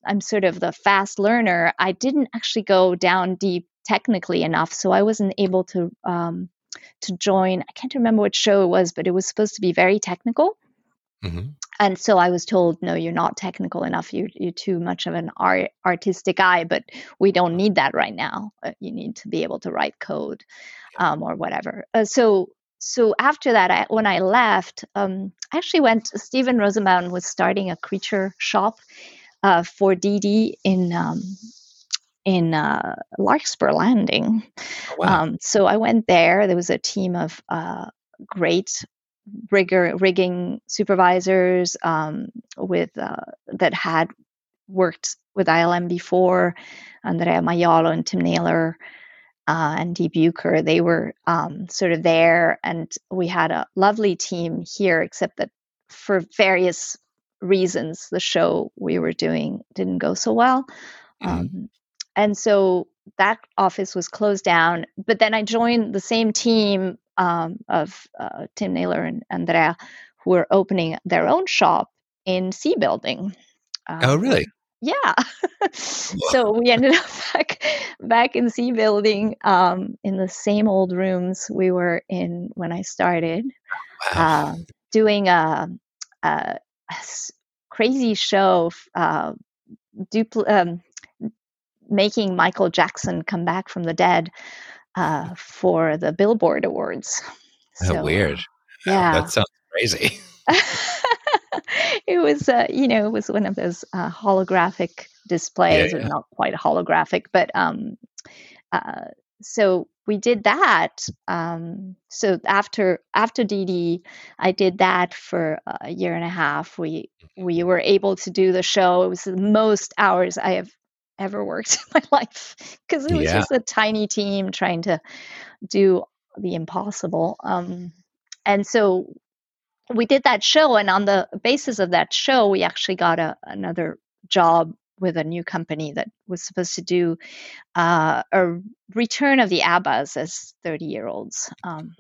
I'm sort of the fast learner, I didn't actually go down deep technically enough, so I wasn't able to um, to join. I can't remember what show it was, but it was supposed to be very technical. Mm-hmm. And so I was told, no, you're not technical enough. You're, you're too much of an art, artistic eye, but we don't need that right now. Uh, you need to be able to write code um, or whatever. Uh, so so after that, I, when I left, um, I actually went, Steven Rosenbaum was starting a creature shop uh, for D D in um, in uh, Larkspur Landing. Oh, wow. Um, so I went there. There was a team of uh, great rigger rigging supervisors um, with uh, that had worked with I L M before, Andrea Maiolo and Tim Naylor uh, and Dee Bucher. They were um, sort of there, and we had a lovely team here, except that for various reasons, the show we were doing didn't go so well. Mm-hmm. Um, and so that office was closed down. But then I joined the same team um, of uh, Tim Naylor and Andrea, who were opening their own shop in C Building. Um, oh, really? Yeah. So we ended up back back in C Building um, in the same old rooms we were in when I started. Wow. Uh, doing a, a, a crazy show, uh, dupl- um, making Michael Jackson come back from the dead uh, for the Billboard Awards. So, oh, weird. Yeah. Oh, that sounds crazy. It was, uh, you know, it was one of those uh, holographic displays, yeah, yeah. or not quite holographic, but um, uh, so we did that. Um, so after after D D, I did that for a year and a half. We we were able to do the show. It was the most hours I have ever worked in my life, because it was yeah. just a tiny team trying to do the impossible. Um, and so we did that show, and on the basis of that show, we actually got a, another job with a new company that was supposed to do uh, a return of the ABBAs as thirty-year-olds. Um,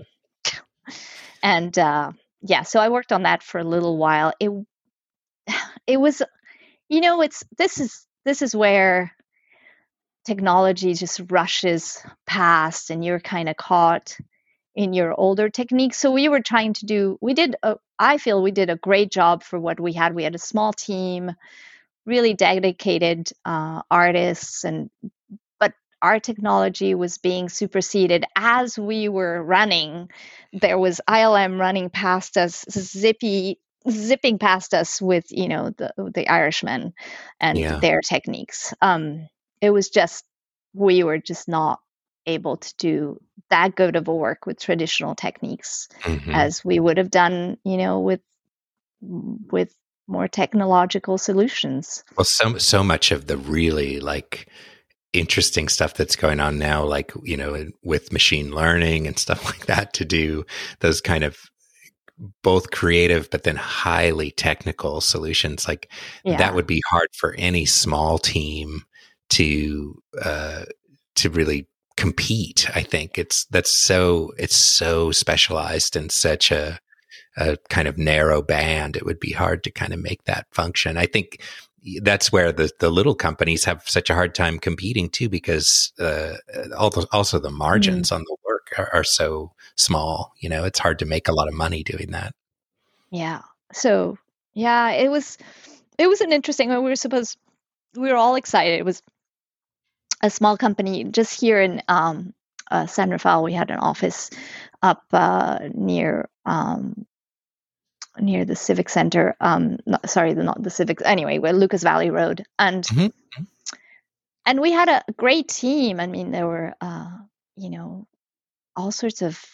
and uh, yeah, so I worked on that for a little while. It it was, you know, it's this is this is where technology just rushes past, and you're kind of caught in your older techniques. So we were trying to do, we did, a, I feel we did a great job for what we had. We had a small team, really dedicated uh, artists, and but our technology was being superseded as we were running. There was I L M running past us, zippy, zipping past us with, you know, the the Irishmen and yeah. their techniques. Um, it was just, we were just not able to do that good of a work with traditional techniques mm-hmm. as we would have done, you know, with with more technological solutions. Well, so so much of the really like interesting stuff that's going on now, like, you know, with machine learning and stuff like that, to do those kind of both creative but then highly technical solutions, like yeah. that would be hard for any small team to uh, to really compete. I think it's that's so it's so specialized and such a a kind of narrow band. It would be hard to kind of make that function. I think that's where the the little companies have such a hard time competing too, because uh, also also the margins mm. on the work are, are so small. You know, it's hard to make a lot of money doing that. Yeah. So yeah, it was it was an interesting. We were supposed we were all excited. It was a small company just here in um, uh, San Rafael. We had an office up uh, near um, near the Civic Center. Um, not, sorry, the, not the Civic. Anyway, we're Lucas Valley Road, and mm-hmm. and we had a great team. I mean, there were uh, you know all sorts of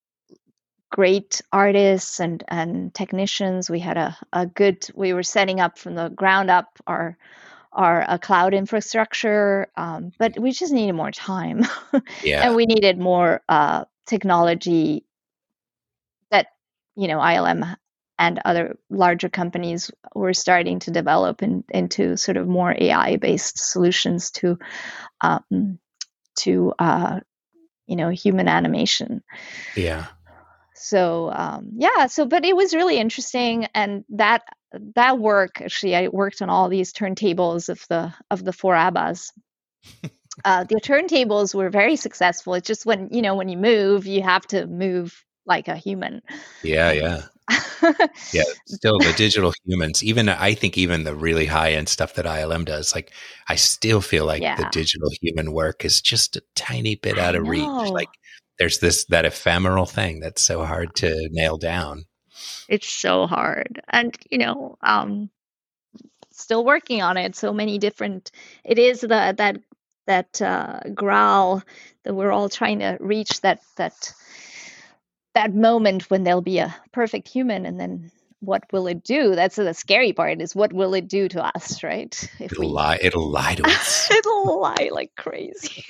great artists and and technicians. We had a a good. We were setting up from the ground up our. our a cloud infrastructure, um, but we just needed more time. Yeah. And we needed more uh, technology that, you know, I L M and other larger companies were starting to develop in, into sort of more A I-based solutions to, um, to uh, you know, human animation. Yeah. So, um, yeah, so, but it was really interesting. And that that work, actually, I worked on all these turntables of the of the four ABBAs. Uh, the turntables were very successful. It's just when, you know, when you move, you have to move like a human. Yeah, yeah. Yeah, still the digital humans, even I think even the really high end stuff that I L M does, like I still feel like Yeah. the digital human work is just a tiny bit out I of reach. know. Like there's this, that ephemeral thing that's so hard to nail down. It's so hard. And, you know, um, still working on it. So many different, it is the, that, that, uh, growl that we're all trying to reach, that, that, that moment when there'll be a perfect human, and then what will it do? That's the scary part, is what will it do to us, right? If It'll we lie, it'll lie to us. it'll lie like crazy.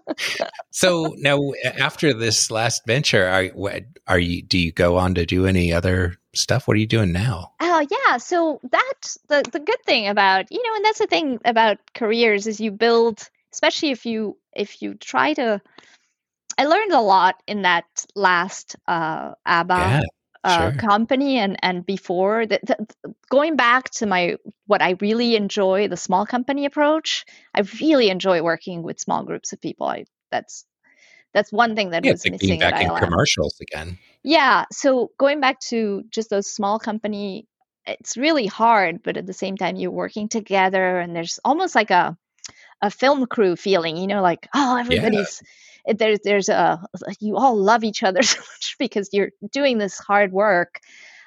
So now, after this last venture, are, are you, do you go on to do any other stuff? What are you doing now? Oh yeah. So that, the, the good thing about, you know, and that's the thing about careers, is you build, especially if you, if you try to, I learned a lot in that last uh, ABBA Yeah, uh, sure. company, and and before that, going back to my, what I really enjoy, the small company approach. I really enjoy working with small groups of people. I that's that's one thing that Yeah, was it's like being missing at back in I L M. commercials again. Yeah. So going back to just those small company, it's really hard, but at the same time you're working together, and there's almost like a a film crew feeling, you know, like, oh, everybody's it- there's there's a, you all love each other so much because you're doing this hard work,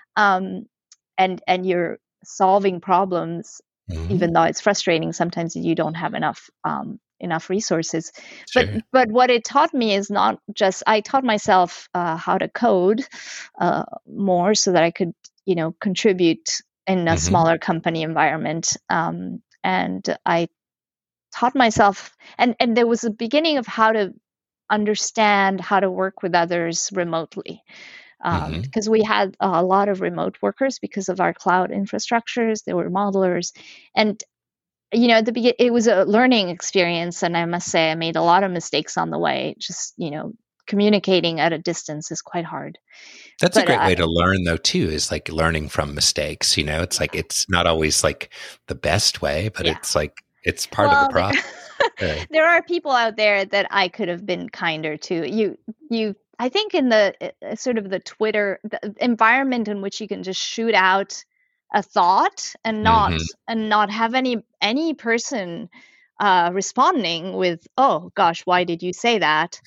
um, and and you're solving problems, Mhm. even though it's frustrating sometimes that you don't have enough um, enough resources. But Sure. but what it taught me is not just, I taught myself uh, how to code uh, more, so that I could, you know, contribute in a Mhm. smaller company environment, um, and I taught myself, and and there was a beginning of how to understand how to work with others remotely, um, Mhm. because we had a lot of remote workers because of our cloud infrastructures. They were modelers, and you know, at the begin, it was a learning experience, and I must say I made a lot of mistakes on the way. Just, you know, communicating at a distance is quite hard. That's a But great uh, way to learn, though, too, is like learning from mistakes. You know, it's like, it's not always like the best way, but yeah. it's like, it's part of Well, the process. there, Sure. there are people out there that I could have been kinder to. You, you. I think in the uh, sort of the Twitter the environment in which you can just shoot out a thought and not Mhm. and not have any any person uh, responding with, "Oh gosh, why did you say that?"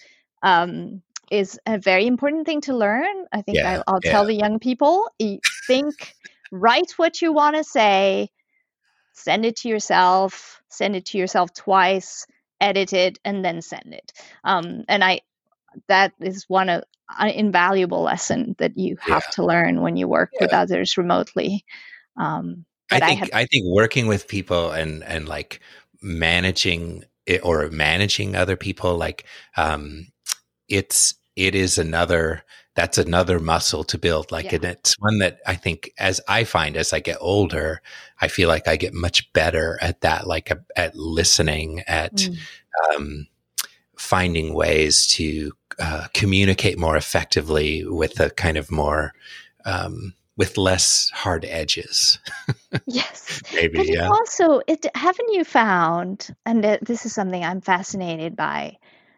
Um, is a very important thing to learn. I think I, Yeah, I'll yeah. tell the young people: y- think, write what you want to say, send it to yourself, send it to yourself twice, edit it, and then send it. Um, and I, that is one of an invaluable lesson that you have Yeah. to learn when you work with Yeah. others remotely. Um, I but I, think had, I think working with people and and like managing it, or managing other people, like um it's it is another that's another muscle to build. Like, yeah, and it's one that I think, as I find as I get older, I feel like I get much better at that, like a, at listening, at mm, um finding ways to uh, communicate more effectively with a kind of more um with less hard edges. yes. Maybe, But it yeah. also, it haven't you found? And uh, this is something I'm fascinated by.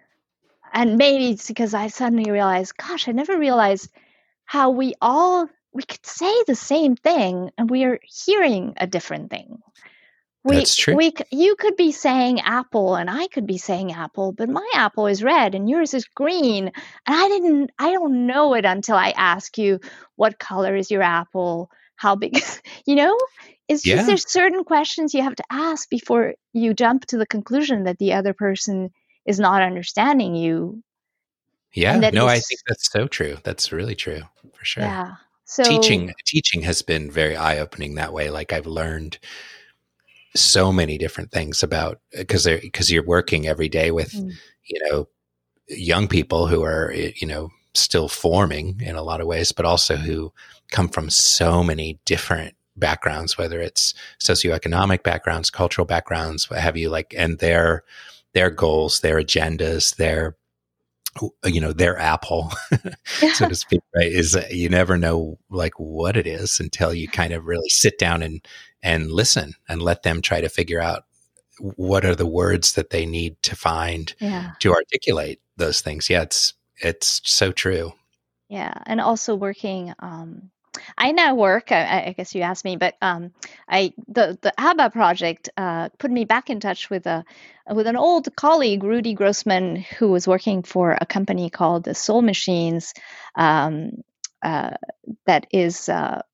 And maybe it's because I suddenly realized, gosh, I never realized how we all we could say the same thing and we are hearing a different thing. We That's true. we c- you could be saying apple and I could be saying apple, but my apple is red and yours is green, and I didn't I don't know it until I ask you, what color is your apple? How big is, you know? It's just, Yeah. there's certain questions you have to ask before you jump to the conclusion that the other person is not understanding you, and Yeah. that No, I is, think that's so true. That's really true, for sure. yeah. So, Teaching teaching has been very eye-opening that way. Like, I've learned so many different things about, because they're because you're working every day with, mm, you know, young people who are, you know, still forming in a lot of ways, but also who come from so many different backgrounds, whether it's socioeconomic backgrounds, cultural backgrounds, what have you, like, and their their goals, their agendas, their you know, their apple, so to speak, right? Is uh, you never know like what it is until you kind of really sit down and, and listen and let them try to figure out what are the words that they need to find Yeah. to articulate those things. Yeah. It's, it's so true. Yeah. And also working, um, I now work, I, I guess you asked me, but um, I the the ABBA project uh, put me back in touch with a with an old colleague, Rudy Grossman, who was working for a company called the Soul Machines, um, uh, that is uh,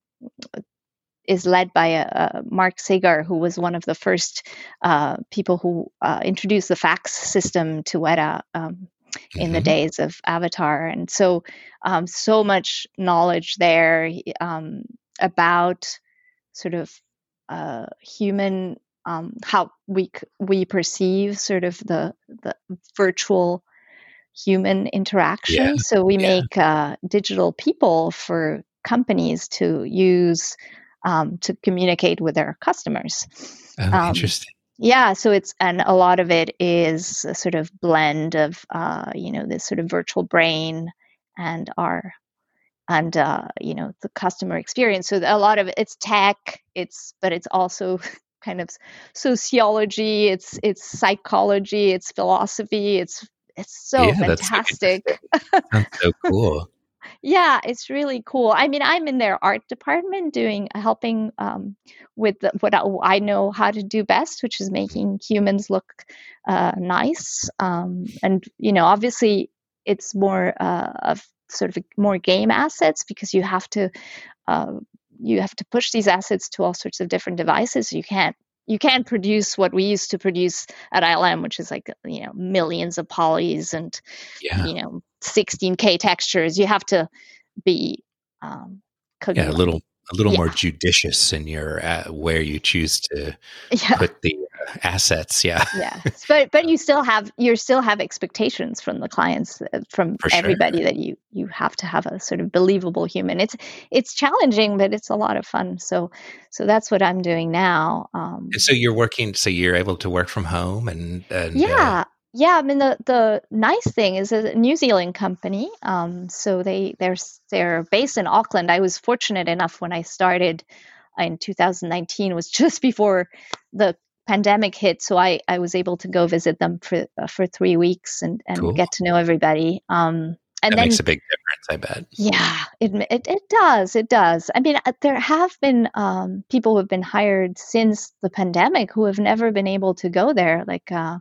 is led by a, a Mark Sagar, who was one of the first uh, people who uh, introduced the fax system to Weta. Um, in the Mhm. days of Avatar. And so, um, so much knowledge there um, about sort of uh, human, um, how we we perceive sort of the the virtual human Yeah. interaction. So we Yeah. make uh, digital people for companies to use um, to communicate with their customers. Oh, Um, interesting. yeah, so it's and a lot of it is a sort of blend of uh, you know, this sort of virtual brain and our and uh, you know, the customer experience. So a lot of it, it's tech, it's but it's also kind of sociology, it's it's psychology, it's philosophy, it's it's so Yeah. That's so fantastic. interesting. Sounds so cool. Yeah, it's really cool. I mean, I'm in their art department doing helping um, with the, what I, I know how to do best, which is making humans look uh, nice. Um, and you know, obviously, it's more uh, of sort of more game assets because you have to uh, you have to push these assets to all sorts of different devices. You can't you can't produce what we used to produce at I L M, which is like, you know, millions of polys and, Yeah. you know, sixteen K textures. You have to be um, Yeah. A cogn- little, a little yeah, more judicious in your, uh, where you choose to yeah, put the uh, assets. Yeah. yeah. But but you still have you still have expectations from the clients, uh, from For sure. everybody, that you you have to have a sort of believable human. It's it's challenging, but it's a lot of fun. So so that's what I'm doing now. Um, And so you're working, so you're able to work from home and, and, uh, Yeah, yeah. I mean, the the nice thing is a New Zealand company. Um, so they they're s- they're based in Auckland. I was fortunate enough when I started in two thousand nineteen, was just before the pandemic hit. So I I was able to go visit them for uh, for three weeks and and cool. get to know everybody. Um, and That then makes a big difference, I bet. yeah, it it it does. It does. I mean, uh, there have been um, people who have been hired since the pandemic who have never been able to go there, like. Uh,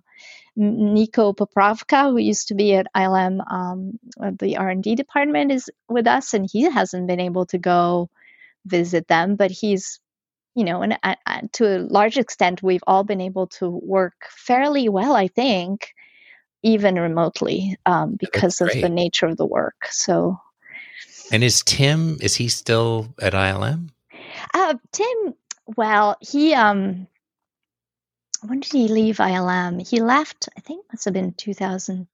Nico Popravka, who used to be at I L M, um, uh, the R and D department, is with us, and he hasn't been able to go visit them. But he's, you know, and uh, uh, to a large extent, we've all been able to work fairly well, I think, even remotely, um, That's because of the great. nature of the work. So, And is Tim, is he still at I L M? uh, Tim, well, he um, when did he leave I L M? He left, I think, must have been two thousand.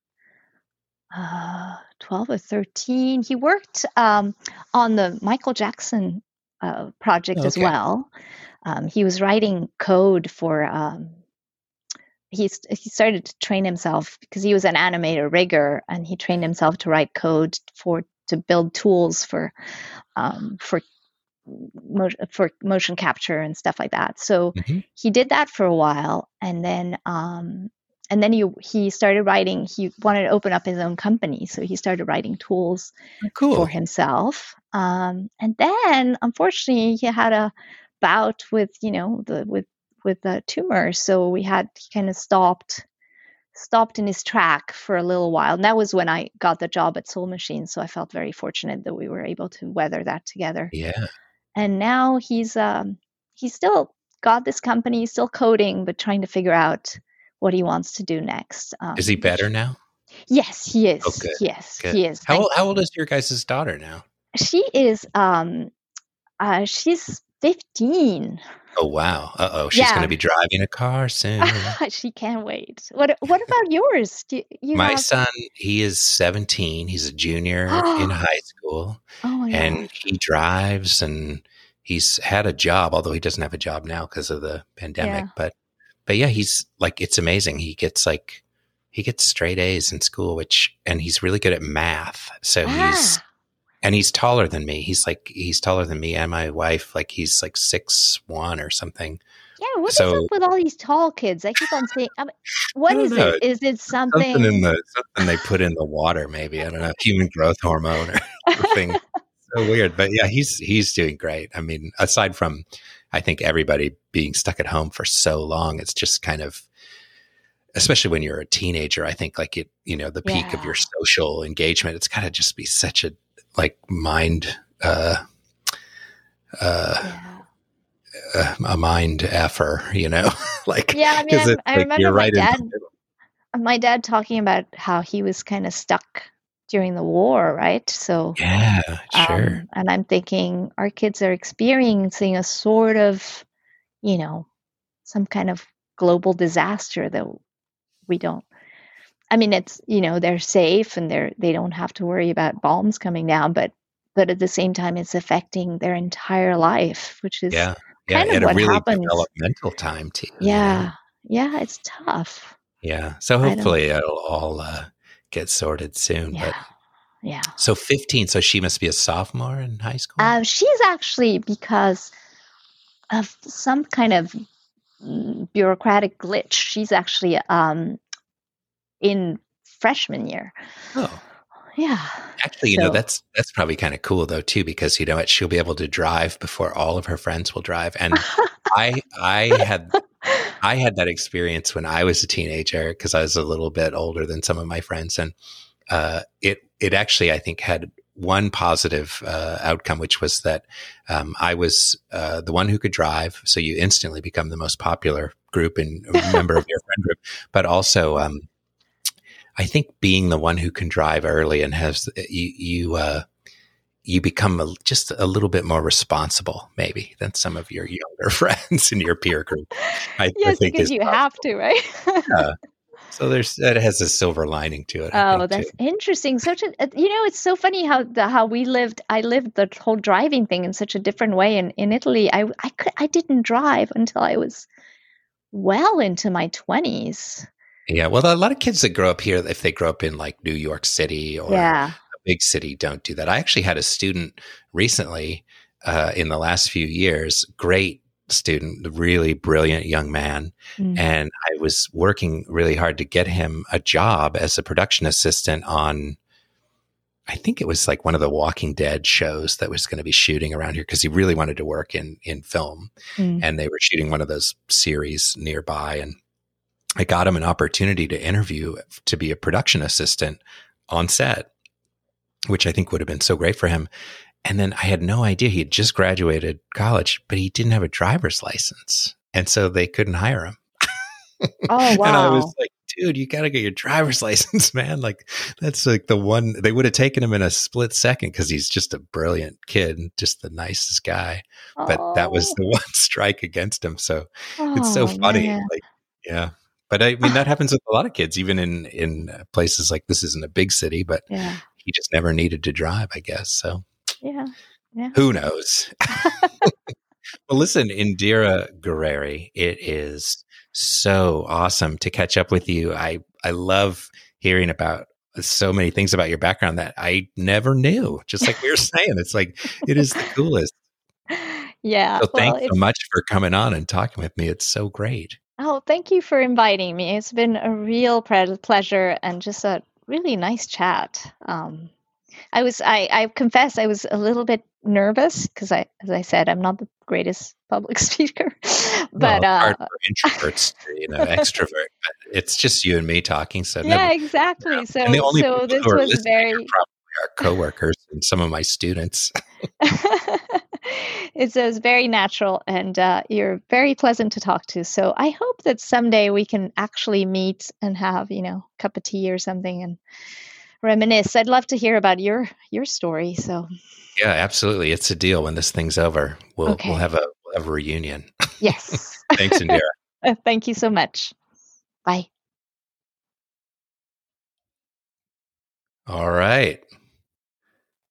Uh, twelve or thirteen. He worked um, on the Michael Jackson uh, project as Okay. well. Um, he was writing code for. Um, he he started to train himself because he was an animator rigger, and he trained himself to write code for to build tools for um, for motion, for motion capture and stuff like that. So hmm he did that for a while, and then um, and then he he started writing. He wanted to open up his own company, so he started writing tools Oh, for cool. himself. Um, and then, unfortunately, he had a bout with you know the with with the tumor, so we had he kind of stopped stopped in his track for a little while. And that was when I got the job at Soul Machine, so I felt very fortunate that we were able to weather that together. Yeah. And now he's um, he's still got this company, he's still coding, but trying to figure out what he wants to do next. Is he Um, better which, now? yes, he Oh, is. good. Yes, Good. he is. How Thank. old, how old is your guys' daughter now? She is. Um, uh, she's fifteen. Oh, wow. Uh-oh. She's going to Yeah, be driving a car soon. she can't wait. What What about yours? Do you, you My have? son, he is seventeen. He's a junior in Oh high school, my and gosh. he drives, and he's had a job, although he doesn't have a job now because of the pandemic. Yeah. But, but yeah, he's like, it's amazing. He gets like, he gets straight A's in school, which, and he's really good at math. So he's, Ah, and he's taller than me. He's like, he's taller than me and my wife. Like he's like six one or something. yeah. What is up So with all these tall kids? I keep on saying, I mean, I what don't is know. it? Is it Something in something? the, something they put in the water, maybe. I don't know. Human growth hormone or something. So weird. But yeah, he's, he's doing great. I mean, aside from, I think everybody being stuck at home for so long, it's just kind of, especially when you're a teenager, I think like it, you know, the peak of your Yeah, social engagement, it's gotta just be such a like mind, uh, uh, yeah. uh a mind effer, you know, like, Yeah, I mean, cause I'm, it's I like remember you're my right in dad, the middle. my dad talking about how he was kind of stuck during the war, right? So, Yeah, sure. um, and I'm thinking our kids are experiencing a sort of, you know, some kind of global disaster that we don't. I mean, it's, you know, they're safe and they're they don't have to worry about bombs coming down, but but at the same time, it's affecting their entire life, which is Yeah. Yeah. kind of At a what really happens. developmental time too, you know? Yeah, yeah, it's tough. Yeah. So I don't. hopefully it'll all uh, get sorted soon. But Yeah, yeah. so fifteen, so she must be a sophomore in high school? Um, she's actually, because of some kind of mm, bureaucratic glitch, she's actually um in freshman year. Oh. Yeah. Actually, you know, So. that's that's probably kind of cool though too, because you know what, she'll be able to drive before all of her friends will drive. And I I had I had that experience when I was a teenager because I was a little bit older than some of my friends, and uh, it it actually I think had one positive uh, outcome, which was that um, I was uh, the one who could drive, so you instantly become the most popular group and member of your friend group, but also. Um, I think being the one who can drive early and has you you uh, you become a, just a little bit more responsible, maybe than some of your younger friends in your peer group. I, I Yes, think because is you have possible. to, right? Yeah. So there's that has a silver lining to it, I Oh, think too. that's interesting. Such a, uh, you know, it's so funny how the how we lived. I lived the whole driving thing in such a different way. In in Italy, I I could I didn't drive until I was well into my twenties. Yeah. Well, a lot of kids that grow up here, if they grow up in like New York City or Yeah. a big city, don't do that. I actually had a student recently uh, in the last few years, great student, really brilliant young man. Mm. And I was working really hard to get him a job as a production assistant on, I think it was like one of the Walking Dead shows that was going to be shooting around here because he really wanted to work in, in film. Mm. And they were shooting one of those series nearby. And I got him an opportunity to interview to be a production assistant on set, which I think would have been so great for him. And then I had no idea he had just graduated college, but he didn't have a driver's license. And so they couldn't hire him. Oh, And I wow. was like, dude, you got to get your driver's license, man. Like, that's like the one they would have taken him in a split second because he's just a brilliant kid and just the nicest guy. But that was Oh, the one strike against him. So it's so oh funny. man. Like, yeah. But I mean, that happens with a lot of kids, even in, in places like this isn't a big city, but Yeah. he just never needed to drive, I guess. So Yeah. Yeah. who knows? Well, listen, Indira Guerreri, it is so awesome to catch up with you. I, I love hearing about so many things about your background that I never knew. Just like we were saying, it's like, it is the coolest. Yeah. So Well, thanks so it's. much for coming on and talking with me. It's so great. Oh, thank you for inviting me. It's been a real pre- pleasure and just a really nice chat. Um, I was, I, I confess, I was a little bit nervous because I, as I said, I'm not the greatest public speaker, Well, but it's hard uh, for introverts to, you know, extrovert. But it's just you and me talking. So never, yeah, you know. exactly. And the So, only so people this who are was listening are very. probably our coworkers and some of my students. It's, it was very natural, and uh, you're very pleasant to talk to. So I hope that someday we can actually meet and have, you know, a cup of tea or something and reminisce. I'd love to hear about your your story. So Yeah, absolutely. It's a deal. When this thing's over, we'll we'll okay, have a we'll have a reunion. yes. Thanks, Indira. Thank you so much. Bye. All right.